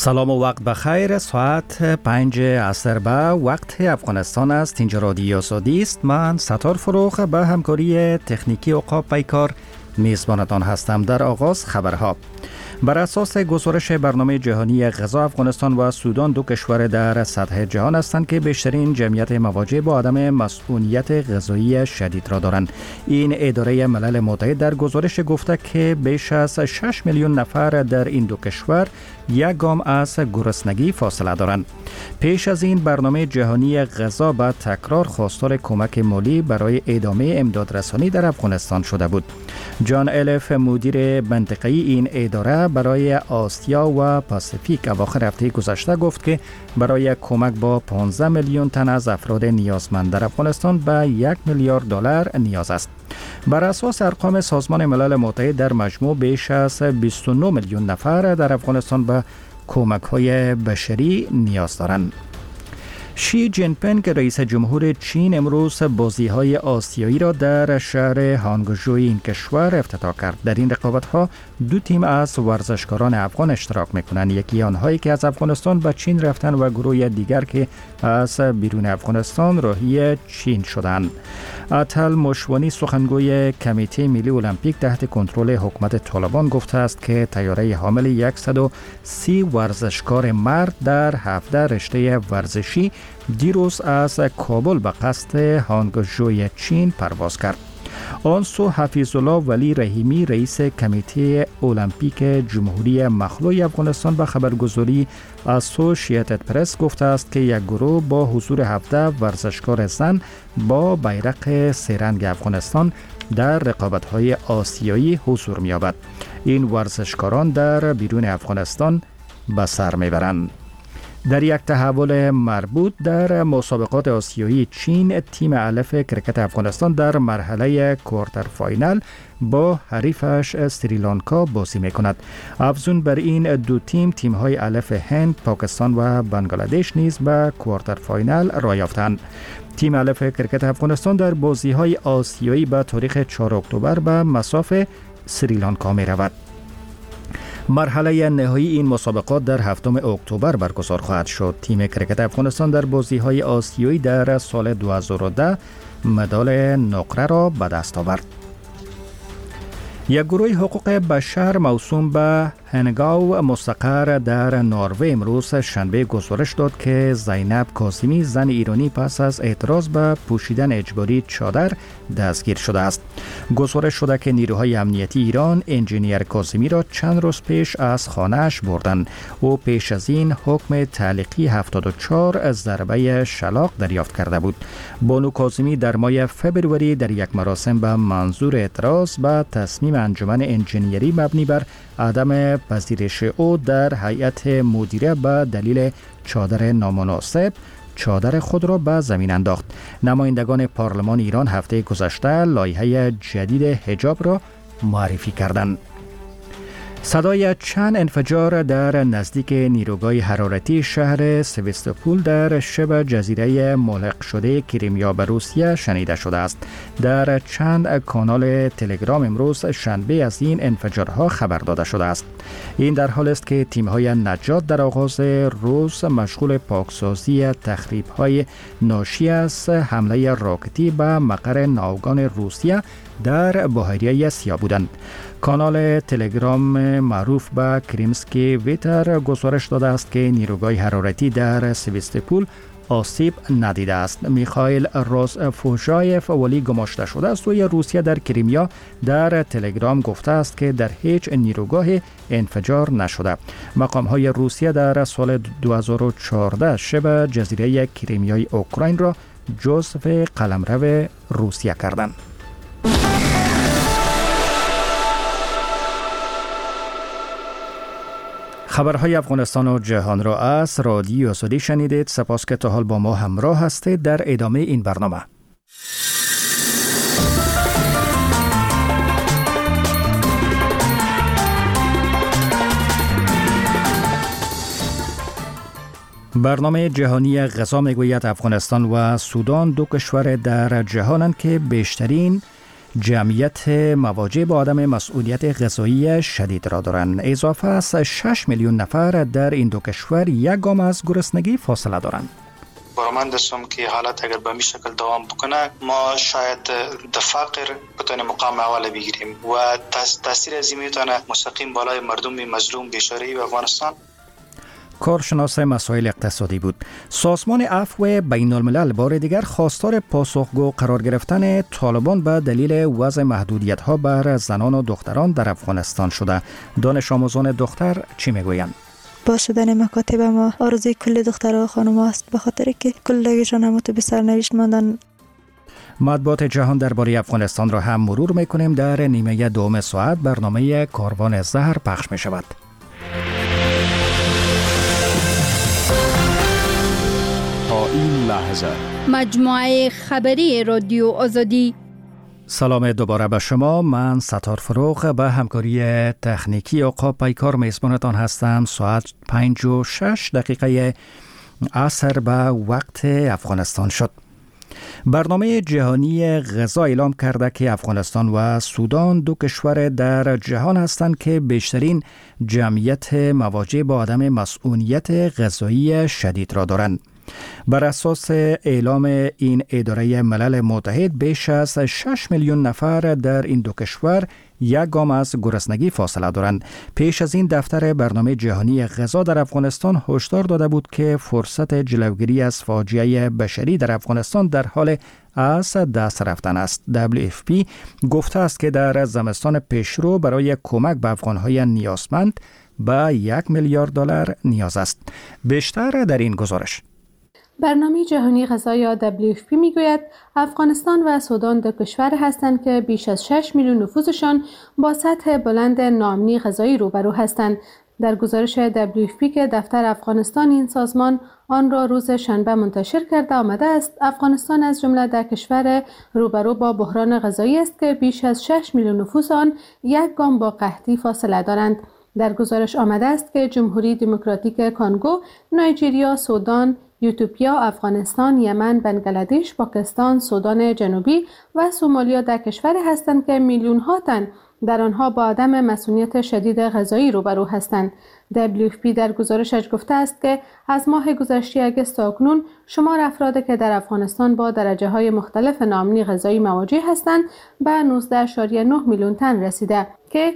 سلام و وقت بخیر. ساعت 5 عصر به وقت افغانستان است. اینجا رادیو آزادی است. من ستار فروخ به همکاری تکنیکی عقاب پیکار میزبانتان هستم. در آغاز خبرها. بر اساس گزارش برنامه جهانی غذا، افغانستان و سودان دو کشور در سطح جهان هستند که بیشترین جمعیت مواجه با عدم مسئولیت غذایی شدید را دارند. این اداره ملل متحد در گزارش گفته که بیش از 6 میلیون نفر در این دو کشور یک گام از گرسنگی فاصله دارند. پیش از این برنامه جهانی غذا به تکرار خواستار کمک مالی برای ادامه امدادرسانی در افغانستان شده بود. جان الف، مدیر منطقه‌ای این اداره برای آسیا و پاسیفیک، اواخر هفته گذشته گفت که برای کمک با 15 میلیون تن از افراد نیازمند در افغانستان به 1 میلیارد دلار نیاز است. بر اساس ارقام سازمان ملل متحد در مجموع بیش از 29 میلیون نفر در افغانستان به کمک‌های بشری نیاز دارند. شی جین پینگ رئیس جمهور چین امروز بازی‌های آسیایی را در شهر هانگژو این کشور افتتاح کرد. در این رقابت‌ها دو تیم از ورزشکاران افغان اشتراک می‌کنند، یکی آنهایی که از افغانستان به چین رفتن و گروه دیگر که از بیرون افغانستان راهی چین شدند. اتل مشوانی، سخنگوی کمیته ملی المپیک تحت کنترل حکومت طالبان، گفته است که طیاره حامل 130 ورزشکار مرد در 17 رشته ورزشی دیروز از کابل به قصد هانگژو چین پرواز کرد. آن سو حفیظالله ولی رحیمی، رئیس کمیته المپیک جمهوری مخلوع افغانستان، به خبرگزاری اسوسییتد پرس گفته است که یک گروه با حضور 17 ورزشکار زن با بیرق سه‌رنگ افغانستان در رقابت‌های آسیایی حضور می‌یابد. این ورزشکاران در بیرون افغانستان به سر می‌برند. در یک تحول مربوط در مسابقات آسیایی، چین تیم الف کرکت افغانستان در مرحله کوارتر فاینال با حریفش سریلانکا بازی می‌کند. افزون بر این دو تیم‌های الف هند، پاکستان و بنگلادش نیز به کوارتر فاینال راه یافتند. تیم الف کرکت افغانستان در بازی‌های آسیایی به تاریخ 4 اکتبر به مصاف سریلانکا می‌رود. مرحله نهایی این مسابقات در 7 اکتبر برگزار خواهد شد. تیم کرکت افغانستان در بازی‌های آسیایی در سال 2010 مدال نقره را به دست آورد. یک گروه حقوق بشر موسوم به هنگاو مستقر در نروژ امروز شنبه گزارش داد که زینب کاظمی، زن ایرانی، پس از اعتراض به پوشیدن اجباری چادر دستگیر شده است. گزارش شده که نیروهای امنیتی ایران انجینیر کاظمی را چند روز پیش از خانه‌اش بردند. او پیش از این حکم تعلیقی 74 ضربه شلاق دریافت کرده بود. بانو کاظمی در ماه فبروری در یک مراسم به منظور اعتراض به تصمیم انجمن انجینیری مبنی بر عدم پذیرش او در هیئت مدیره به دلیل چادر نامناسب چادر خود را به زمین انداخت. نمایندگان پارلمان ایران هفته گذشته لایحه جدید حجاب را معرفی کردند. صدای چند انفجار در نزدیک نیروگاه حرارتی شهر سوستوپول در شبه جزیره ملحق شده کریمیا به روسیه شنیده شده است. در چند کانال تلگرام امروز شنبه از این انفجارها خبر داده شده است. این در حال است که تیم‌های نجات در آغاز روز مشغول پاکسازی تخریب‌های ناشی از حمله راکتی به مقر ناوگان روسیه در بحیره سیاه بودند. کانال تلگرام معروف به کریمسکی ویتر گزارش داده است که نیروگاه حرارتی در سوستوپول آسیب ندیده است. میخائیل راسفوژایف، ولی گماشته شده از سوی روسیه در کریمیا، در تلگرام گفته است که در هیچ نیروگاه انفجار نشده. مقام‌های روسیه در سال 2014 شبه جزیره کریمیای اوکراین را جزو قلمرو روسیه کردند. خبرهای افغانستان و جهان را از رادیو آزادی شنیدید. سپاس که تا حال با ما همراه هستید. در ادامه این برنامه برنامه جهانی غذا میگوید افغانستان و سودان دو کشور در جهانند که بیشترین جمعیت مواجه با عدم مسئولیت غذایی شدید را دارند. اضافه از 6 میلیون نفر در این دو کشور یک گام از گرسنگی فاصله دارند. برمان دستم که حالت اگر به می شکل دوام بکنه ما شاید د فقر بتونه مقام اول بگیریم و تاثیر از این میتونه مستقیم بالای مردم مظلوم بیچاره افغانستان. کارشناس مسائل اقتصادی بود. سازمان عفو بین الملل بار دیگر خواستار پاسخگو قرار گرفتن طالبان به دلیل وضع محدودیت‌ها بر زنان و دختران در افغانستان شده. دانش آموزان دختر چی میگویند؟ با شدن مکاتب ما آرزوی کل دخترها و خانم است، به خاطر که کلگیشان هم به سرنوشت ماندن. مطبوعات جهان درباره افغانستان را هم مرور میکنیم. در نیمه دوم ساعت برنامه کاروان زهر پخش می شود. تا این لحظه مجموعه خبری رادیو آزادی. سلام دوباره به شما. من ستار فروغ به همکاری تکنیکی عقاب پیکار میزبانتان هستم. ساعت 5:06 عصر به وقت افغانستان شد. برنامه جهانی غذا اعلام کرده که افغانستان و سودان دو کشور در جهان هستند که بیشترین جمعیت مواجه با عدم مسئولیت غذایی شدید را دارند. بر اساس اعلام این اداره ملل متحد بیش از 6 میلیون نفر در این دو کشور یک گام از گرسنگی فاصله دارند. پیش از این دفتر برنامه جهانی غذا در افغانستان هشدار داده بود که فرصت جلوگیری از فاجعه بشری در افغانستان در حال از دست رفتن است. WFP گفته است که در زمستان پیشرو برای کمک به افغانهای نیازمند به 1 میلیارد دلار نیاز است. بیشتر در این گزارش. برنامه جهانی غذا یا WFP میگوید افغانستان و سودان دو کشور هستند که بیش از 6 میلیون نفوسشان با سطح بلند ناامنی غذایی روبرو هستند. در گزارش WFP که دفتر افغانستان این سازمان آن را روز شنبه منتشر کرده آمده است، افغانستان از جمله در کشور روبرو با بحران غذایی است که بیش از 6 میلیون نفوس آن یک گام با قحطی فاصله دارند. در گزارش آمده است که جمهوری دموکراتیک کنگو، نایجریا، سودان، ایتیوپیا، افغانستان، یمن، بنگلادش، پاکستان، سودان جنوبی و سومالیا در کشوری هستند که میلیون ها تن در آنها با عدم مسئولیت شدید غذایی روبرو هستند. WFP در گزارشش گفته است که از ماه گذشته اگست تا اکنون شمار افرادی که در افغانستان با درجه‌های مختلف ناامنی غذایی مواجه هستند به 19.9 میلیون تن رسیده که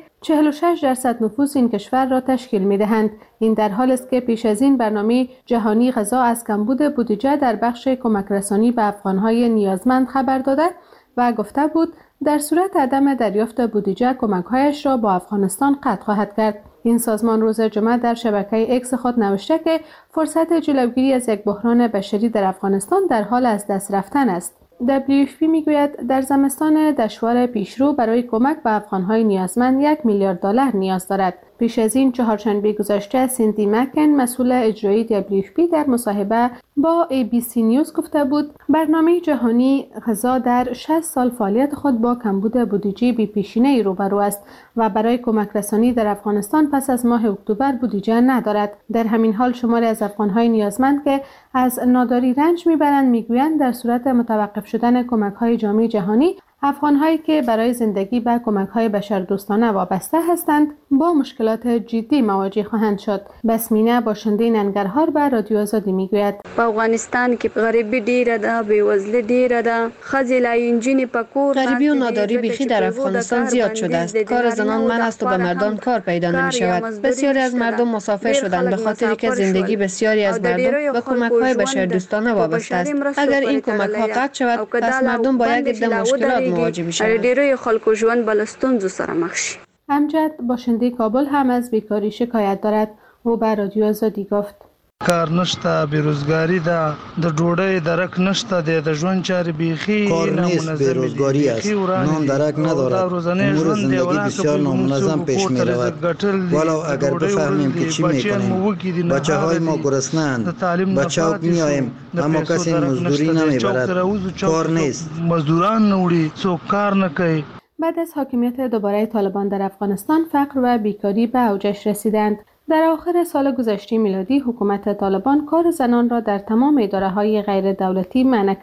46% نفوس این کشور را تشکیل می‌دهند. این در حالی است که پیش از این برنامه جهانی غذا از کمبود بودجه در بخش کمک رسانی به افغان‌های نیازمند خبر داده و گفته بود در صورت عدم دریافت بودجه کمک‌هایش را با افغانستان قطع خواهد کرد. این سازمان روز جمعه در شبکه اکس خود نوشته که فرصت جلوگیری از یک بحران بشری در افغانستان در حال از دست رفتن است. WFP میگوید در زمستان دشوار پیشرو برای کمک به افغان‌های نیازمند 1 میلیارد دلار نیاز دارد. پیش از این چهارشنبه گذشته سیندی مکن مسئول اجرایی WFP در مصاحبه با ABC نیوز گفته بود برنامه جهانی غذا در 60 سال فعالیت خود با کمبود بودجه بی‌پیشینه‌ای روبرو است و برای کمک رسانی در افغانستان پس از ماه اکتبر بودجه ندارد. در همین حال شماری از افغان‌های نیازمند که از ناداری رنج میبرند میگویند در صورت متوقف شدن کمک‌های جامعه جهانی افغان‌هایی که برای زندگی به کمک‌های بشردوستانه وابسته هستند با مشکلات جدی مواجه خواهند شد. بسمینه باشنده ننگرهار به رادیو آزادی میگوید په افغانستان کې غریبی ډیره ده، بیوزلی ډیره ده، ښځې لا انجینې په کور غریبی و ناداری بیخی در افغانستان زیاد شده است. کار زنان من است و به مردان کار پیدا نمی شود. بسیاری از مردم مسافر شدند به خاطر که زندگی بسیاری از مردم به کمک‌های بشردوستانه وابسته است. اگر این کمک‌ها قطع شود پس مردم با یک عده مشکلات مواجه می‌شوند. ډیری خلکو ژوند بل ستونزو سره مخ شي. امجد باشنده کابل هم از بیکاری شکایت دارد. او به رادیو آزادی گفت کار نشته، بیروزگاری ده، د ډوډۍ درک نشته، د ژوند چارې بیخي کار نیست، بیروزگاری است، نان درک ندارد، امور زندگی بسیار نامنظم پیش می رود. ولو اگر بفهمیم که چی می کنیم، بچه های ما گرسنه‌اند، به چوک می آییم اما کسی مزدوری نمی برد، کار نیست، مزدوران نوړي، څوک کار نه کوي. بعد از حاکمیت دوباره طالبان در افغانستان فقر و بیکاری به اوجش رسیدند. در آخر سال گذشته میلادی حکومت طالبان کار زنان را در تمام اداره‌های غیر دولتی منع کرد.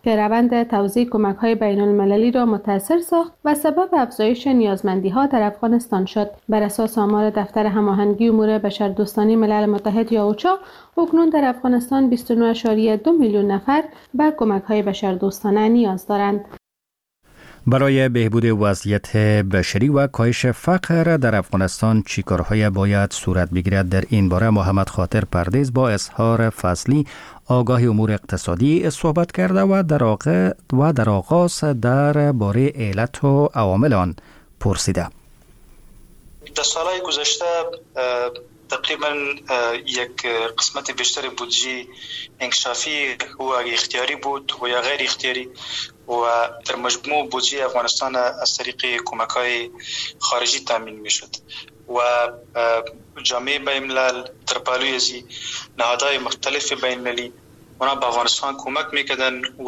که روند توزیع کمک‌های بین‌المللی را متأثر ساخت و سبب افزایش نیازمندی‌ها در افغانستان شد. بر اساس آمار دفتر هماهنگی امور بشردوستانه ملل متحد یا اوچا، اکنون در افغانستان 29.2 میلیون نفر به کمک‌های بشردوستانه نیاز دارند. برای بهبود وضعیت بشری و کاهش فقر در افغانستان چی کارهای باید صورت بگیرد؟ در این باره محمد خاطر پردیس با اظهار فصلی آگاه امور اقتصادی صحبت کرده و در آغاز در باره علت و عوامل آن پرسیده. در سالهای گذشته تقریبا یک قسمت بیشتر بودجه انکشافی و اختیاری بود و یا غیر اختیاری و در مجموع بودجه افغانستان از طریق کمک‌های خارجی تامین می‌شد و جامعه بین‌الملل در پالوی ازی نهادهای مختلف بین‌المللی اونا به افغانستان کمک می‌کردن و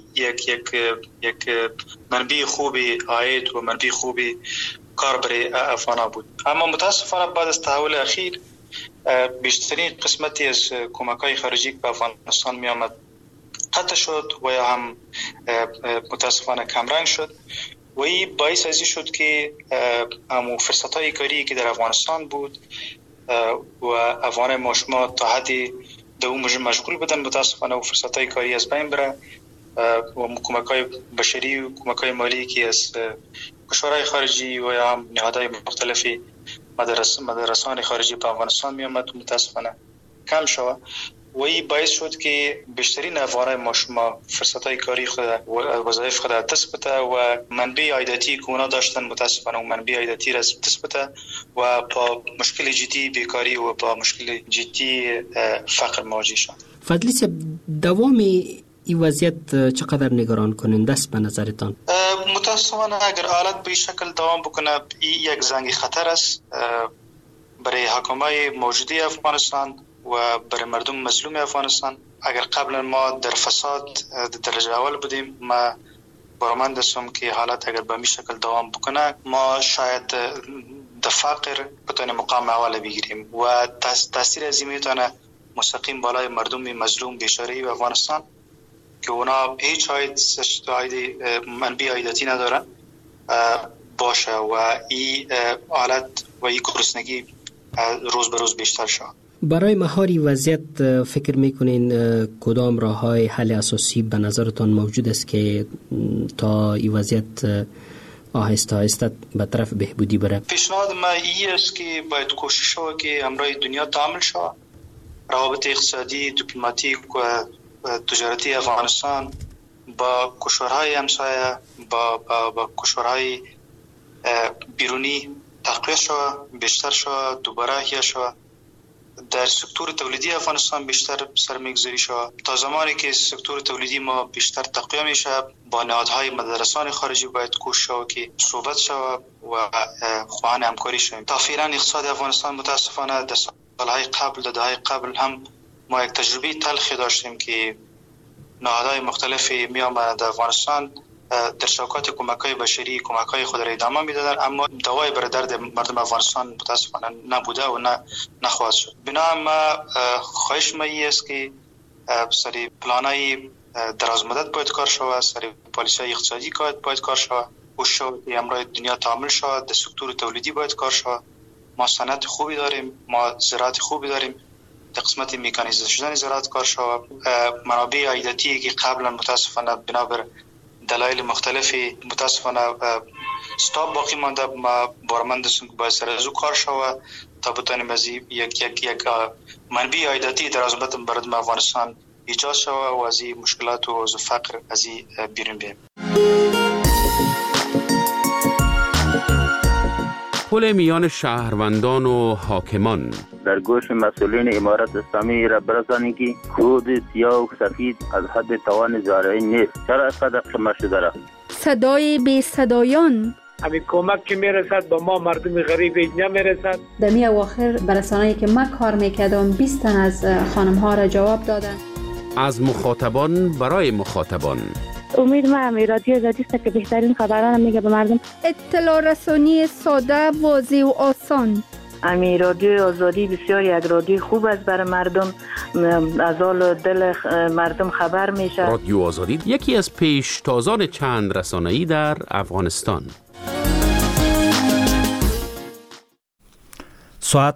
یک منبع خوب عاید و منبع خوب کار برای افغان‌ها بود. اما متاسفانه بعد از تحول اخیر بیشترین قسمتی از کمک‌های خارجی به افغانستان می آمد قطع شد و یا هم متاسفانه کمرنگ شد و این باعث ازی شد که همون فرصت‌های کاری که در افغانستان بود و افغان ماشما تا حدی در اون مشغول بودن متاسفانه و فرصت‌های کاری از بین بره و کمک‌های بشری و کمک‌های مالی که از کشورهای خارجی و یا هم نهادهای مختلفی مدرسان خارجی به افغانستان می آمد متاسفانه کم شد و این باعث شد که بیشترین افغانای ما شما فرصت‌های کاری خود و وظایف خود دست بده و منبع عایداتی که اونا داشتن متاسفانه و منبع عایداتی را دست بده و با مشکل جدی بیکاری و با مشکل جدی فقر مواجه شد. فضلی صاحب، دوام این وضعیت چقدر نگران کننده است به نظرتان؟ متاسفانه اگر حالت به شکل دوام بکنه این یک زنگ خطر است برای حکومت موجوده افغانستان و برای مردم مظلوم افغانستان. اگر قبل ما در فساد درجه اول بودیم، ما برآمد هستم که حالت اگر به این شکل دوام بکنه ما شاید در فقر بتونیم مقام اول بگیریم و تاثیر از این میتونه مستقیم بالای مردم مظلوم بیچاره افغانستان که اونا هیچ منبع عایداتی ندارن باشه و این حالت و این گرسنگی روز به روز بیشتر شد. برای مهار وضعیت فکر میکنین کدام راه‌های حل اساسی به نظرتان موجود است که تا این وضعیت آهسته آهسته به طرف بهبودی بره؟ پیشنهاد ما این است که باید کوشش شود که همراه دنیا تعامل شود. روابط اقتصادی، دیپلماتیک و تجارتی افغانستان با کشورهای همسایه با کشورهای بیرونی تقویت شود، بیشتر شود، دوباره احیا شود. در سکتور تولیدی افغانستان بیشتر سرمایه‌گذاری شود. تا زمانی که سکتور تولیدی ما بیشتر تقویت میشه با نهادهای مدرسان خارجی باید کوشش شود که صحبت شود و خواهان همکاری شویم. تا فعلا اقتصاد افغانستان متاسفانه در سالهای قبل، در دهه‌های قبل هم ما یک تجربه تلخی داشتیم که نهادهای مختلفی می آمدند در افغانستان در شوکات کمک‌های بشری کمک‌های خود را ادامه می‌دادند، اما دوای بر درد مردم افغانستان متاسفانه نبوده و نخواهد شد. بنابراین ما خواهش ما است که سری پلان‌های دراز مدت باید کار شود، سری پالیسی‌های اقتصادی باید کار شود، کوشش شود که همراه دنیا تعامل شود، در سکتور تولیدی باید کار شود. ما صنعت خوبی داریم، ما زراعت خوبی داریم، در قسمت مکانیزه شدن زراعت کار شود. منابع عایداتی که قبلا متاسفانه بنابر دلایل مختلفی متاسفانه استاب باقی مانده، ما بارمند هستیم که باید سر از او کار شود تا بتانیم از یک منبع عایداتی در از مدت مردم افغانستان ایجاد شود و از این مشکلات و از فقر از این بیرون بیاییم. پل میان شهروندان و حاکمان در گوش مسئولین امارت اسلامی را برسانید که کود سیاه و سفید از حد توان زارعی نیست. چرا اینقدر قمه شده را؟ صدای بی صدایان، همین کمک که میرسد به ما مردم غریب نمیرسد. در می اواخر برسانه‌ای که من کار میکردم 20 تن از خانم ها را جواب دادن. از مخاطبان برای مخاطبان. امید ما هم رادیو آزادی است که بهترین خبران میگه به مردم. اطلاع رسانی ساده، واضح و آسان. امی رادیو آزادی بسیار یک رادیو خوب است برای مردم، از حال دل مردم خبر میشه. رادیو آزادی یکی از پیشتازان چند رسانه‌ای در افغانستان. ساعت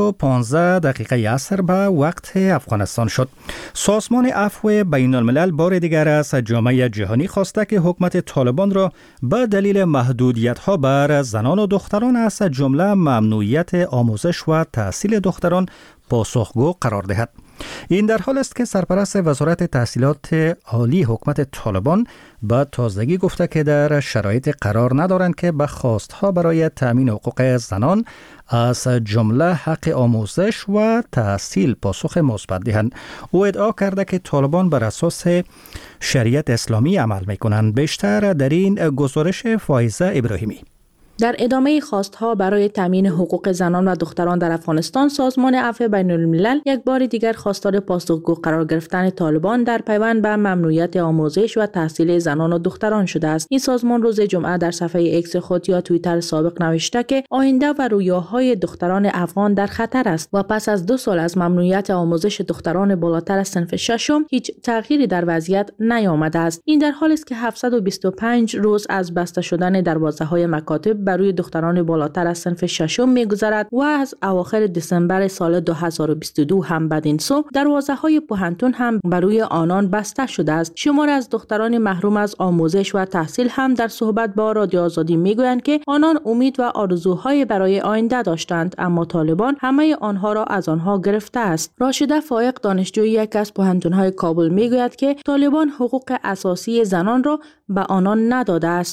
5:15 عصر به وقت افغانستان شد. سازمان عفو بین الملل بار دیگر از جامعه جهانی خواسته که حکومت طالبان را به دلیل محدودیت‌ها بر زنان و دختران از جمله ممنوعیت آموزش و تحصیل دختران پاسخگو قرار دهد. این در حال است که سرپرست وزارت تحصیلات عالی حکومت طالبان به تازگی گفته که در شرایط قرار ندارند که به خواستها برای تأمین حقوق زنان از جمله حق آموزش و تحصیل پاسخ مثبت دهند. او ادعا کرده که طالبان بر اساس شریعت اسلامی عمل می‌کنند. بیشتر در این گزارش فائزه ابراهیمی. در ادامه خواستها برای تامین حقوق زنان و دختران در افغانستان، سازمان عفو بین الملل یک بار دیگر خواستار پاسخگو قرار گرفتن طالبان در پیوند به ممنوعیت آموزش و تحصیل زنان و دختران شده است. این سازمان روز جمعه در صفحه ایکس خود یا توییتر سابق نوشته که آینده و رویاهای دختران افغان در خطر است و پس از 2 سال از ممنوعیت آموزش دختران بالاتر از صنف ششم هیچ تغییری در وضعیت نیامده است. این در حالی است که 725 روز از بسته شدن دروازه‌های مکاتب برای دختران بالاتر از صنف ششم می‌گذرد و از اواخر دسامبر سال 2022 هم بدین سو دروازه‌های پوهنتون هم برای آنان بسته شده است. شمار از دختران محروم از آموزش و تحصیل هم در صحبت با رادیو آزادی میگویند که آنان امید و آرزوهای برای آینده داشتند، اما طالبان همه آنها را از آنها گرفته است. راشده فائق، دانشجوی یک از پوهنتون‌های کابل میگوید که طالبان حقوق اساسی زنان را به آنان نداده است.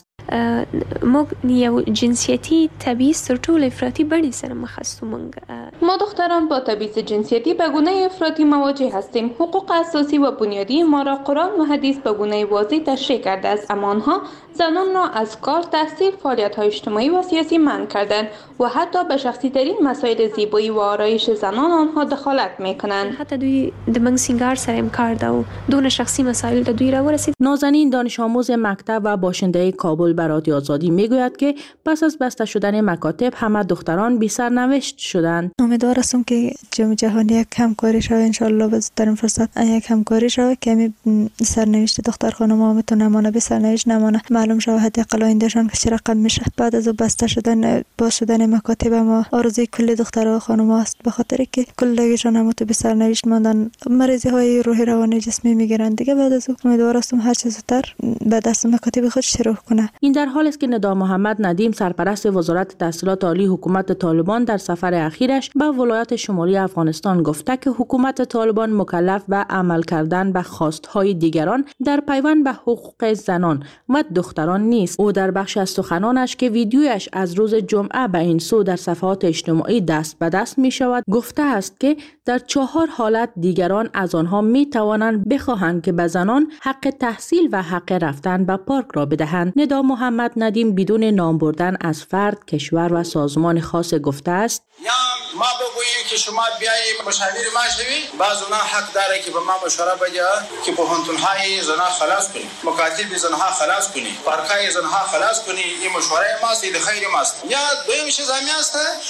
ما یو جنسیتی تبعیض تر ټولو افراطي بڼې سره مخ هستو. ما دختران با تبعیض جنسیتی به گونه افراطی مواجه هستیم. حقوق اساسی و بنیادی ما را قرآن و حدیث به گونه واضح تشریح کرده است، اما آنها زنان را از کار، تحصیل، فعالیت‌های اجتماعی و سیاسی منع کردند و حتی به شخصی ترین مسائل زیبایی و آرایش زنان آنها دخالت می‌کنند. حتی دوی د منګ سینګار سره هم کار دا و دون شخصی مسائل د دوی را ورسید. نازنین، دانش آموز مکتب و باشنده کابل به رادیو آزادی میگوید که پس از بسته شدن مکاتب همه دختران بی سرنوشت شدند. امیدوار هستم که جامعه جهانی یک همکاری شود، ان شاء الله در این فرصت یک همکاری شود که می سرنوشت دختر خانم‌ها میتونه نمونه، بی سرنوشت نمونه، معلوم شود حداقل آیندهشان که چه رقم میشه. بعد از بسته شدن باز شدن مکاتب ما آرزوی کل دخترها و خانم‌ها است، به خاطر که کلشون هم تو بی سرنوشت ماندن، مریضی های روحی روانی جسمی میگیرند دیگه. بعد از امیدوار هستم هر چه زودتر به دست مکاتب خود شروع کنه. این در حالی است که ندا محمد ندیم، سرپرست وزارت تحصیلات عالی حکومت طالبان، در سفر اخیرش به ولایت شمالی افغانستان گفته که حکومت طالبان مکلف به عمل کردن به خواستهای دیگران در پیوند به حقوق زنان و دختران نیست. او در بخش از سخنانش که ویدیویش از روز جمعه به این سو در صفحات اجتماعی دست به دست می شود گفته است که در 4 حالت دیگران از آنها می توانند بخواهند که به زنان حق تحصیل و حق رفتن به پارک را بدهند. ندا محمد ندیم بدون نام بردن از فرد، کشور و سازمان خاص گفته است: یا ما بگوییم که شما بیایی مشاور ما شوید، بعض اونا حق داره که به ما مشوره بده که پوهنتون‌های زنها خلاص کنی، مکاتب زنها خلاص کنی، پارک‌های زنها خلاص کنی. این مشوره ماست، این خیر ماست. یا دویم چیز همی است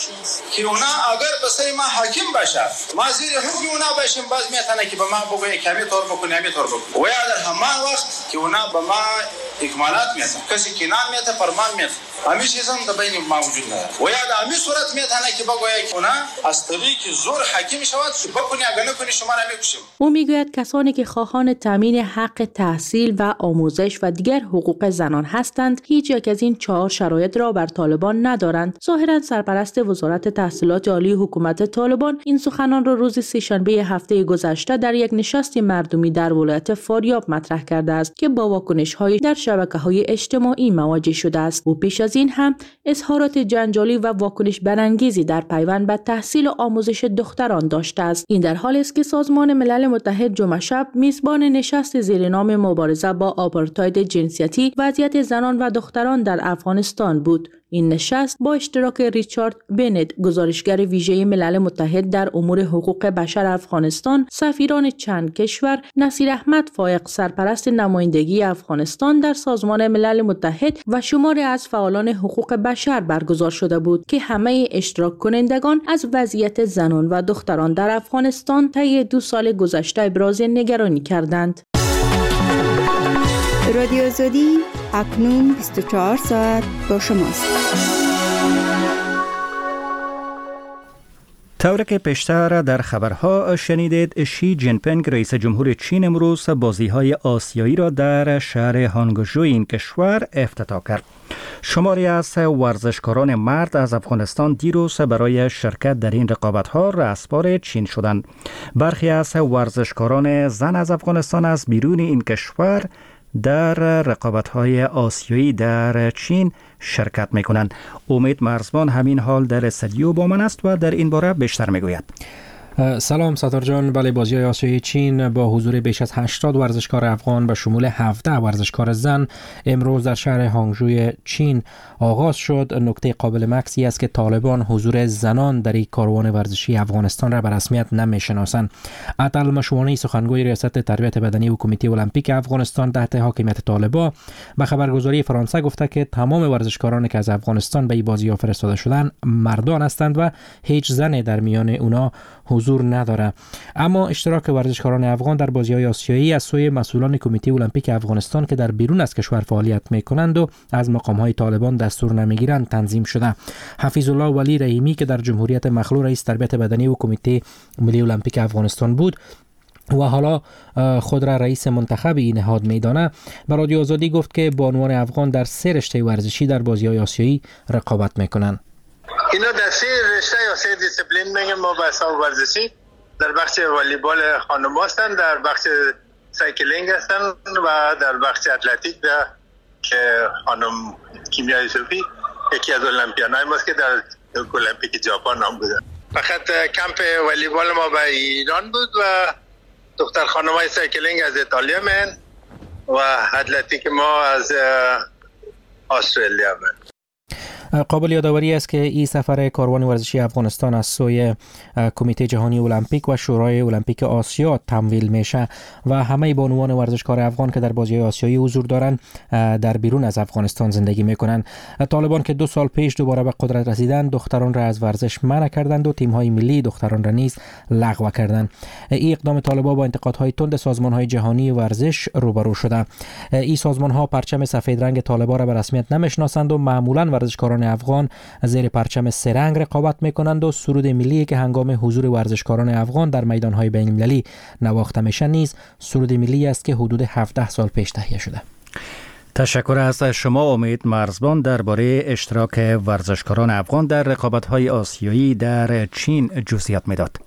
که اونا اگر به سر ما حاکم باشه، ما زیر حکم اونا باشیم، باز میتونه که به ما بگویه که همی طور بکنی، همی طور بکنی. و یا در همان وقت که اونا به ما اکمالات میتونه، کسی که نام میتونه فرمان میتونه، همین چیز هم در بین ما وجود نداره. و یا در همین صورت میتونه که بگویه که اونا از طریق زور حاکم شود، بکنی اگر نکنی شما را میکشیم. او میگوید کسانی که خواهان تامین حق تحصیل و آموزش و دیگر حقوق زنان هستند هیچ یک از این 4 شرایط را بر طالبان ندارند. ظاهرا سرپرست وزارت تحصیلات عالی حکومت طالبان این سخنان را روز سه‌شنبه هفته گذشته در یک نشست مردمی در ولایت فاریاب مطرح کرده است که با واکنش‌های در شبکه‌های اجتماعی مواجه شده است. او پیش از این هم اظهارات جنجالی و واکنش برانگیزی در پیوند به تحصیل و آموزش دختران داشته است. این در حالی است که سازمان ملل متحد جمعه شب میزبان نشست زیر نام مبارزه با آپارتاید جنسیتی، وضعیت زنان و دختران در افغانستان بود. این نشست با اشتراک ریچارد بنت، گزارشگر ویژه ملل متحد در امور حقوق بشر افغانستان، سفیران چند کشور، نصیر احمد فائق سرپرست نمایندگی افغانستان در سازمان ملل متحد و شماری از فعالان حقوق بشر برگزار شده بود که همه اشتراک کنندگان از وضعیت زنان و دختران در افغانستان طی 2 سال گذشته ابراز نگرانی کردند. رادیو آزادی اکنون 24 ساعت با شماست. طوری که پیشتر در خبرها شنیدید، شی جین پینگ رئیس جمهور چین امروز بازی‌های آسیایی را در شهر هانگژو این کشور افتتاح کرد. شماری از ورزشکاران مرد از افغانستان دیروز برای شرکت در این رقابت‌ها رسپار چین شدند. برخی از ورزشکاران زن از افغانستان از بیرون این کشور در رقابت‌های آسیایی در چین شرکت می‌کنند. امید مرزبان همین حال در استودیو با من است و در این باره بیشتر می‌گوید. سلام ساتار جان. بله، بازی‌های آسیایی چین با حضور بیش از 80 ورزشکار افغان به شمول 17 ورزشکار زن امروز در شهر هانگژوی چین آغاز شد. نکته قابل مکسی است که طالبان حضور زنان در این کاروان ورزشی افغانستان را به رسمیت نمی‌شناسند. عطل مشوانی، سخنگوی ریاست تربیت بدنی و کمیته المپیک افغانستان تحت حاکمیت طالبان، به خبرگزاری فرانسه گفته که تمام ورزشکارانی که از افغانستان به این بازی‌ها فرستاده شدند مردان هستند و هیچ زنی در میان اونا حضور نداره. اما اشتراک ورزشکاران افغان در بازی‌های آسیایی از سوی مسئولان کمیته المپیک افغانستان که در بیرون از کشور فعالیت می‌کنند و از مقام‌های طالبان دستور نمی‌گیرند تنظیم شده. حفیظ الله ولی رحیمی که در جمهوریت مخلوع رئیس تربیت بدنی و کمیته ملی المپیک افغانستان بود و حالا خود را رئیس منتخب این نهاد می‌داند، به رادیو آزادی گفت که بانوان افغان در 3 رشته ورزشی در بازی‌های آسیایی رقابت می‌کنند. اینا در 3 رشته یا 3 دیسیپلین میگم ما به حساب ورزشی. در بخش والیبال خانم هستن، در بخش سایکلینگ هستن و در بخش اتلتیک که خانم کیمیا یوسفی یکی از المپیانای ماست که در المپیک ژاپن هم بودن. فقط کمپ والیبال ما به ایران بود و دختر خانمای سایکلینگ از ایتالیا من و اتلتیک ما از استرالیا من. قابل یادآوری است که این سفر کاروان ورزشی افغانستان از سوی کمیته جهانی المپیک و شورای المپیک آسیا تمویل میشه و همه بانوان ورزشکار افغان که در بازی‌های آسیایی حضور دارند در بیرون از افغانستان زندگی میکنند. طالبان که 2 سال پیش دوباره به قدرت رسیدند، دختران را از ورزش منع کردند و تیم‌های ملی دختران را نیز لغو کردند. این اقدام طالبان با انتقادهای تند سازمان‌های جهانی ورزش روبرو شده. این سازمان‌ها پرچم سفید رنگ طالبان را به رسمیت نمیشناسند و معمولاً ورزشکاران افغان زیر پرچم 3 رنگ رقابت میکنند و سرود ملی که هنگام حضور ورزشکاران افغان در میدانهای بین‌المللی نواخته میشه نیز سرود ملی است که حدود 17 سال پیش تهیه شده. تشکر از شما امید مرزبان درباره اشتراک ورزشکاران افغان در رقابت‌های آسیایی در چین جزئیات میداد.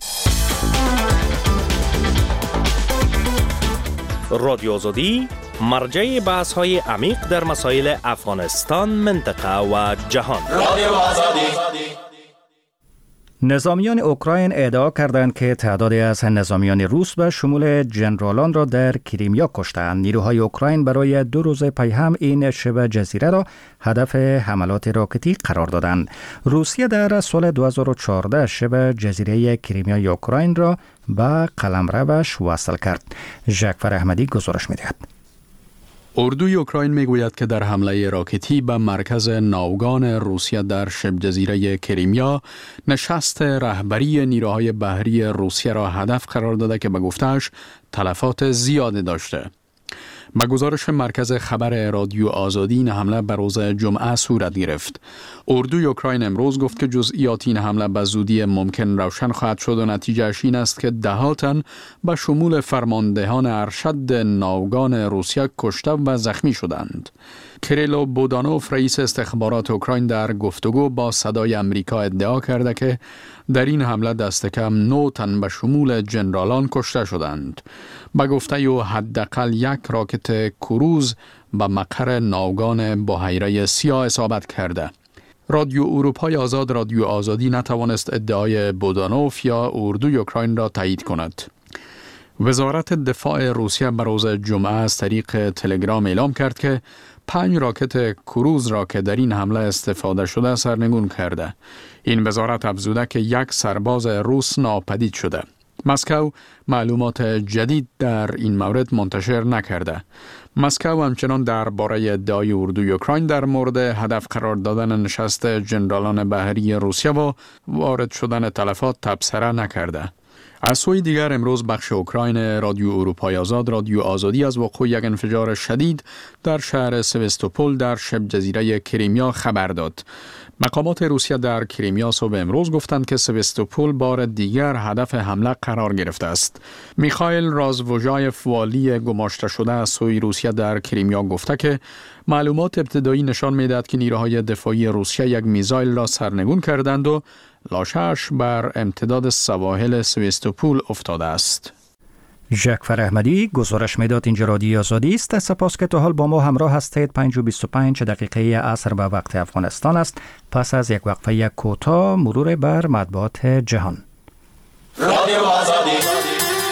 رادیو آزادی مرجع بحث‌های عمیق در مسائل افغانستان، منطقه و جهان. رادیو آزادی. نظامیان اوکراین ادعا کردند که تعدادی از نظامیان روس به شمول جنرالان را در کریمیا کشتند. نیروهای اوکراین برای 2 روز پی هم این شبه جزیره را هدف حملات راکتی قرار دادند. روسیه در سال 2014 شبه جزیره کریمیای اوکراین را به قلمروش وصل کرد. ژاکفر احمدی گزارش می‌دهد. اردوی اوکراین میگوید که در حمله راکتی به مرکز ناوگان روسیه در شبه جزیره کریمیا نشست رهبری نیروهای بحری روسیه را هدف قرار داده که به گفته‌اش تلفات زیادی داشته. به گزارش مرکز خبر رادیو آزادی، این حمله به روز جمعه صورت گرفت. اردوی اوکراین امروز گفت که جزئیات این حمله به زودی ممکن روشن خواهد شد و نتیجهش این است که 10 تن به شمول فرماندهان ارشد ناوگان روسیه کشته و زخمی شدند. کریلو بودانوف رئیس استخبارات اوکراین در گفتگو با صدای امریکا ادعا کرده که در این حمله دست کم 9 تن به شمول جنرالان کشته شدند. به گفته او حداقل 1 راکت کروز به مقر ناوگان بحیره سیاه اصابت کرده. رادیو اروپای آزاد رادیو آزادی نتوانست ادعای بودانوف یا اردوی اوکراین را تایید کند. وزارت دفاع روسیه به روز جمعه از طریق تلگرام اعلام کرد که 5 راکت کروز را که در این حمله استفاده شده سرنگون کرده. این وزارت افزوده که 1 سرباز روس ناپدید شده. مسکو معلومات جدید در این مورد منتشر نکرده. مسکو همچنان درباره ادعای اردوی اوکراین در مورد هدف قرار دادن نشست جنرالان بحری روسیه و وارد شدن تلفات تبصره نکرده. از سوی دیگر امروز بخش اوکراین رادیو اروپای آزاد رادیو آزادی از وقوع یک انفجار شدید در شهر سوستوپول در شبه جزیره کریمیا خبر داد. مقامات روسیه در کریمیا صبح امروز گفتند که سوستوپول بار دیگر هدف حمله قرار گرفته است. میخائیل رازوژایف والی گماشته شده از سوی روسیه در کریمیا گفته که معلومات ابتدایی نشان می‌دهد که نیروهای دفاعی روسیه یک میزایل را سرنگون کردند و لاشه‌اش بر امتداد سواحل سوستوپول افتاده است. ژاکفر احمدی گزارش میداد. اینجا رادیو آزادی است. سپاس که تا حال با ما همراه هستید. 5:25 دقیقه عصر به وقت افغانستان است. پس از یک وقفه کوتاه مرور بر مطبوعات جهان. رادیو آزادی.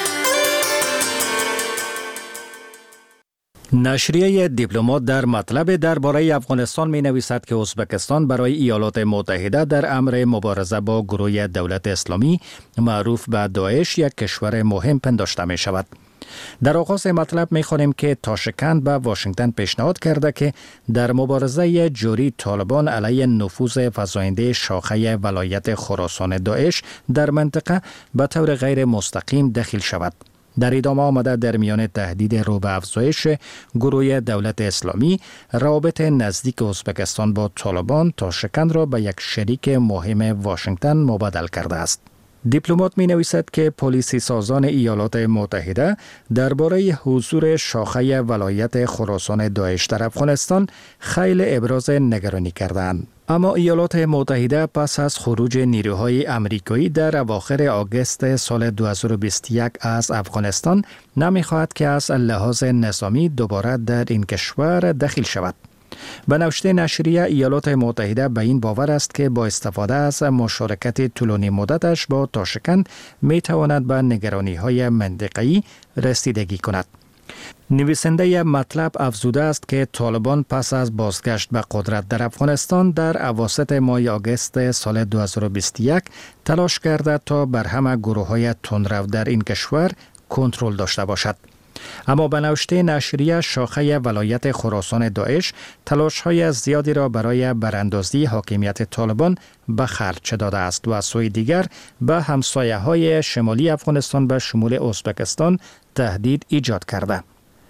نشریه دیپلمات در مطلب درباره افغانستان می نویسد که ازبکستان برای ایالات متحده در امر مبارزه با گروه دولت اسلامی معروف به داعش یک کشور مهم پنداشته می شود. در آغاز مطلب می خوانیم که تاشکند به واشنگتن پیشنهاد کرده که در مبارزه جاری طالبان علیه نفوذ فزاینده شاخه ولایت خراسان داعش در منطقه به طور غیر مستقیم دخیل شود. در ادامه آمده در میان تهدید رو به افزایش گروه دولت اسلامی، روابط نزدیک ازبکستان با طالبان تاشکند را به یک شریک مهم واشنگتن مبادل کرده است. دیپلمات می نویسد که پلیسی سازان ایالات متحده درباره حضور شاخه ولایت خراسان داعش در افغانستان خیلی ابراز نگرانی کردند. اما ایالات متحده پس از خروج نیروهای امریکایی در اواخر آگوست سال 2021 از افغانستان نمی‌خواهد که از لحاظ نظامی دوباره در این کشور دخیل شود. به نوشته نشریه ایالات متحده به این باور است که با استفاده از مشارکت طولانی مدتش با تاشکند می تواند به نگرانی‌های منطقه‌ای رسیدگی کند. نویسنده مطلب افزوده است که طالبان پس از بازگشت به قدرت در افغانستان در اواسط ماه آگوست سال 2021 تلاش کرده تا بر همه گروه‌های تندرو در این کشور کنترل داشته باشد. اما به نوشته نشریه شاخه ولایت خراسان داعش تلاش‌های زیادی را برای براندازی حاکمیت طالبان به خرج داده است و از سوی دیگر به همسایه‌های شمالی افغانستان به شمول ازبکستان تهدید ایجاد کرده.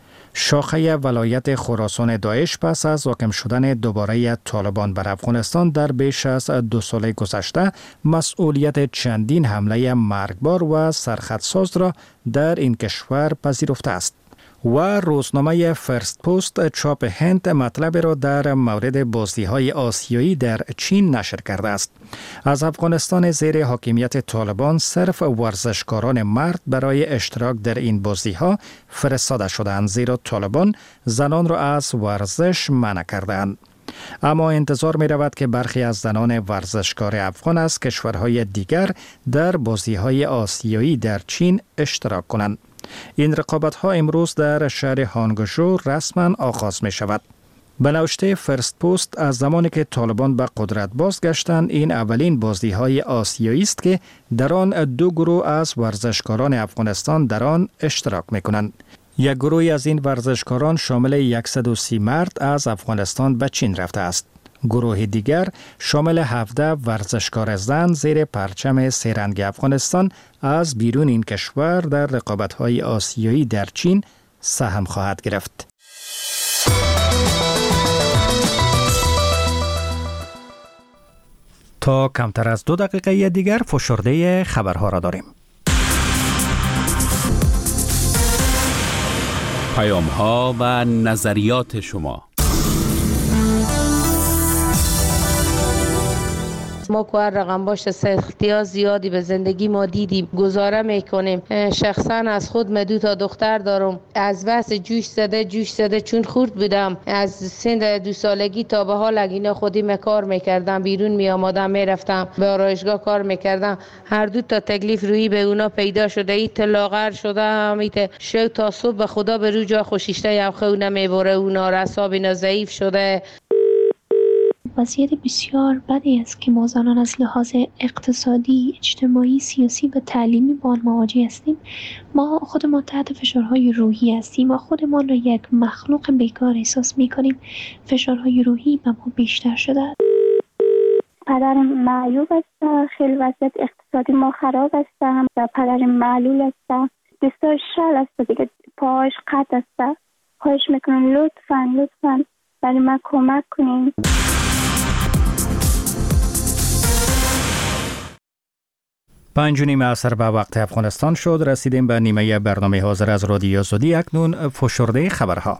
شاخه ولایت خراسان داعش پس از حاکم شدن دوباره طالبان بر افغانستان در بیش از 2 سال گذشته مسئولیت چندین حمله مرگبار و سرخطساز را در این کشور پذیرفته است. و روزنامه فرست پست چاپ هند مطلب را در مورد بازی‌های آسیایی در چین نشر کرده است. از افغانستان زیر حاکمیت طالبان صرف ورزشکاران مرد برای اشتراک در این بازی‌ها فرستاده شدند، زیرا طالبان زنان را از ورزش منع کردند. اما انتظار می رود که برخی از زنان ورزشکار افغان از کشورهای دیگر در بازی‌های آسیایی در چین اشتراک کنند. این رقابت‌ها امروز در شهر هانگژو رسما آغاز می شود. به نوشته فرست پست از زمانی که طالبان به قدرت بازگشتند این اولین بازی‌های آسیایی است که در آن 2 گروه از ورزشکاران افغانستان در آن اشتراک می کنند. یک گروه از این ورزشکاران شامل 130 مرد از افغانستان به چین رفته است. گروه دیگر شامل 17 ورزشکار زن زیر پرچم سه‌رنگ افغانستان از بیرون این کشور در رقابت‌های آسیایی در چین سهم خواهد گرفت. تا کمتر از 2 دقیقه دیگر فشرده خبرها را داریم. پیام‌ها و نظریات شما. ما که هر رقم باشه سختی‌ها زیادی به زندگی ما دیدیم، گزاره میکنیم. شخصا از خود من 2 دختر دارم. از واسه جوش زده چون خورد بودم. از سن 2 سالگی تا به حال اینا خودی کار میکردم، بیرون می آمدم میرفتم به آرایشگاه کار میکردم. هر 2 تا تکلیف روی به اونا پیدا شده. ایت لاغر شده ایت شو تا صبح به خدا به رو جا خوشیشته یا خونه میبره. اونا رساب اینا ضعیف شده. وضعیت بسیار بدی است که ما زنان از لحاظ اقتصادی، اجتماعی، سیاسی و تعلیمی با آن مواجه هستیم. ما خودمان تحت فشارهای روحی هستیم و خودمان را یک مخلوق بیکار احساس می‌کنیم. فشارهای روحی به ما بیشتر شده. پدرم معیوب است، خیلی وضعیت اقتصادی ما خراب است و پدرم معلول است، دستاش شل است دیگه، پاهاش قطع است. خواهش میکنم لطفاً برای ما کمک کنین. 5:30 عصر به وقت افغانستان شد. رسیدیم به نیمه برنامه حاضر از رادیو آزادی. اکنون فشرده خبرها.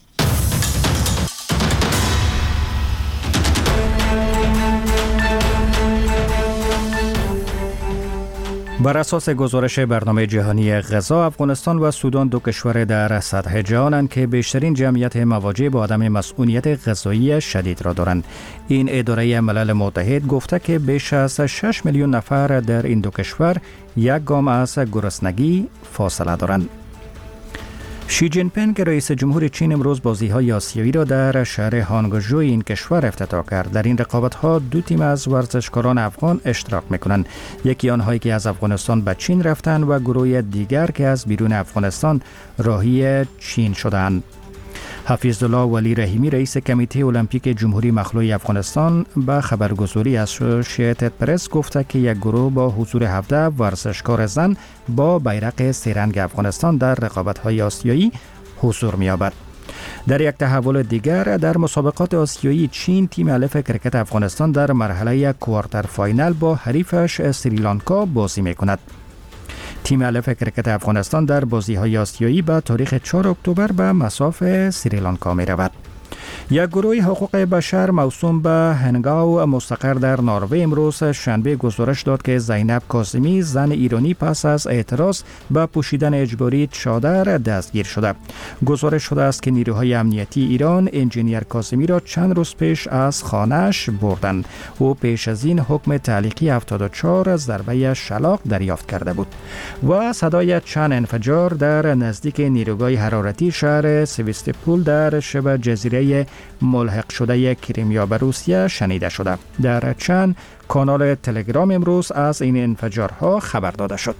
بر اساس گزارش برنامه جهانی غذا، افغانستان و سودان 2 کشور در سطح جهانند که بیشترین جمعیت مواجه با عدم مسئولیت غذایی شدید را دارند. این اداره ملل متحد گفته که بیش از 6 میلیون نفر در این 2 کشور یک گام از گرسنگی فاصله دارند. شی جین پینگ رئیس جمهور چین امروز بازی‌های آسیایی را در شهر هانگژو این کشور افتتاح کرد. در این رقابت‌ها 2 تیم از ورزشکاران افغان اشتراک می‌کنند. یکی آنهایی که از افغانستان به چین رفتند و گروه دیگر که از بیرون افغانستان راهی چین شدند. حفیظالله ولی رحیمی رئیس کمیته المپیک جمهوری مخلوع افغانستان به خبرگزاری اسوسییتد پرس گفته که یک گروه با حضور 17 ورزشکار زن با بیرق سه‌رنگ افغانستان در رقابت‌های آسیایی حضور می‌یابد. در یک تحول دیگر، در مسابقات آسیایی چین تیم الف کرکت افغانستان در مرحله کوارتر فاینال با حریفش سریلانکا بازی می‌کند. تیم الف کرکت افغانستان در بازی‌های آسیایی به تاریخ 4 اکتبر به مصاف سریلانکا می‌رود. یک گروه حقوق بشر موسوم به هنگاو مستقر در نروژ امروز شنبه گزارش داد که زینب کاظمی، زن ایرانی، پس از اعتراض به پوشیدن اجباری چادر دستگیر شده. گزارش شده است که نیروهای امنیتی ایران انجینیر کاظمی را چند روز پیش از خانه‌اش بردند. او پیش از این حکم تعلیقی 74 ضربه شلاق دریافت کرده بود. و صدای چند انفجار در نزدیک نیروگاه حرارتی شهر سویستوپول در شبه جزیره ملحق شده کریمیا به روسیه شنیده شده. در چند کانال تلگرام امروز از این انفجارها خبر داده شد.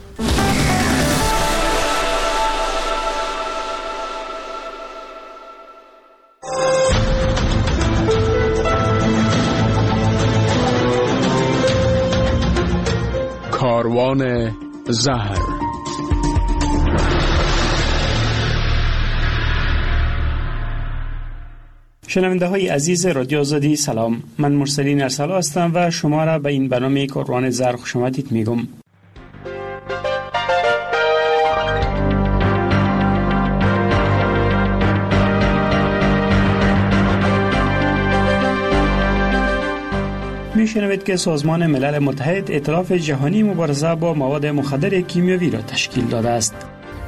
کاروان زهر. شنونده های عزیز رادیو آزادی سلام، من مرسلین ارسلا هستم و شما را به این برنامه کاروان زهر خوش آمدید میگم. میشنوید که سازمان ملل متحد ائتلاف جهانی مبارزه با مواد مخدر کیمیاوی را تشکیل داده است.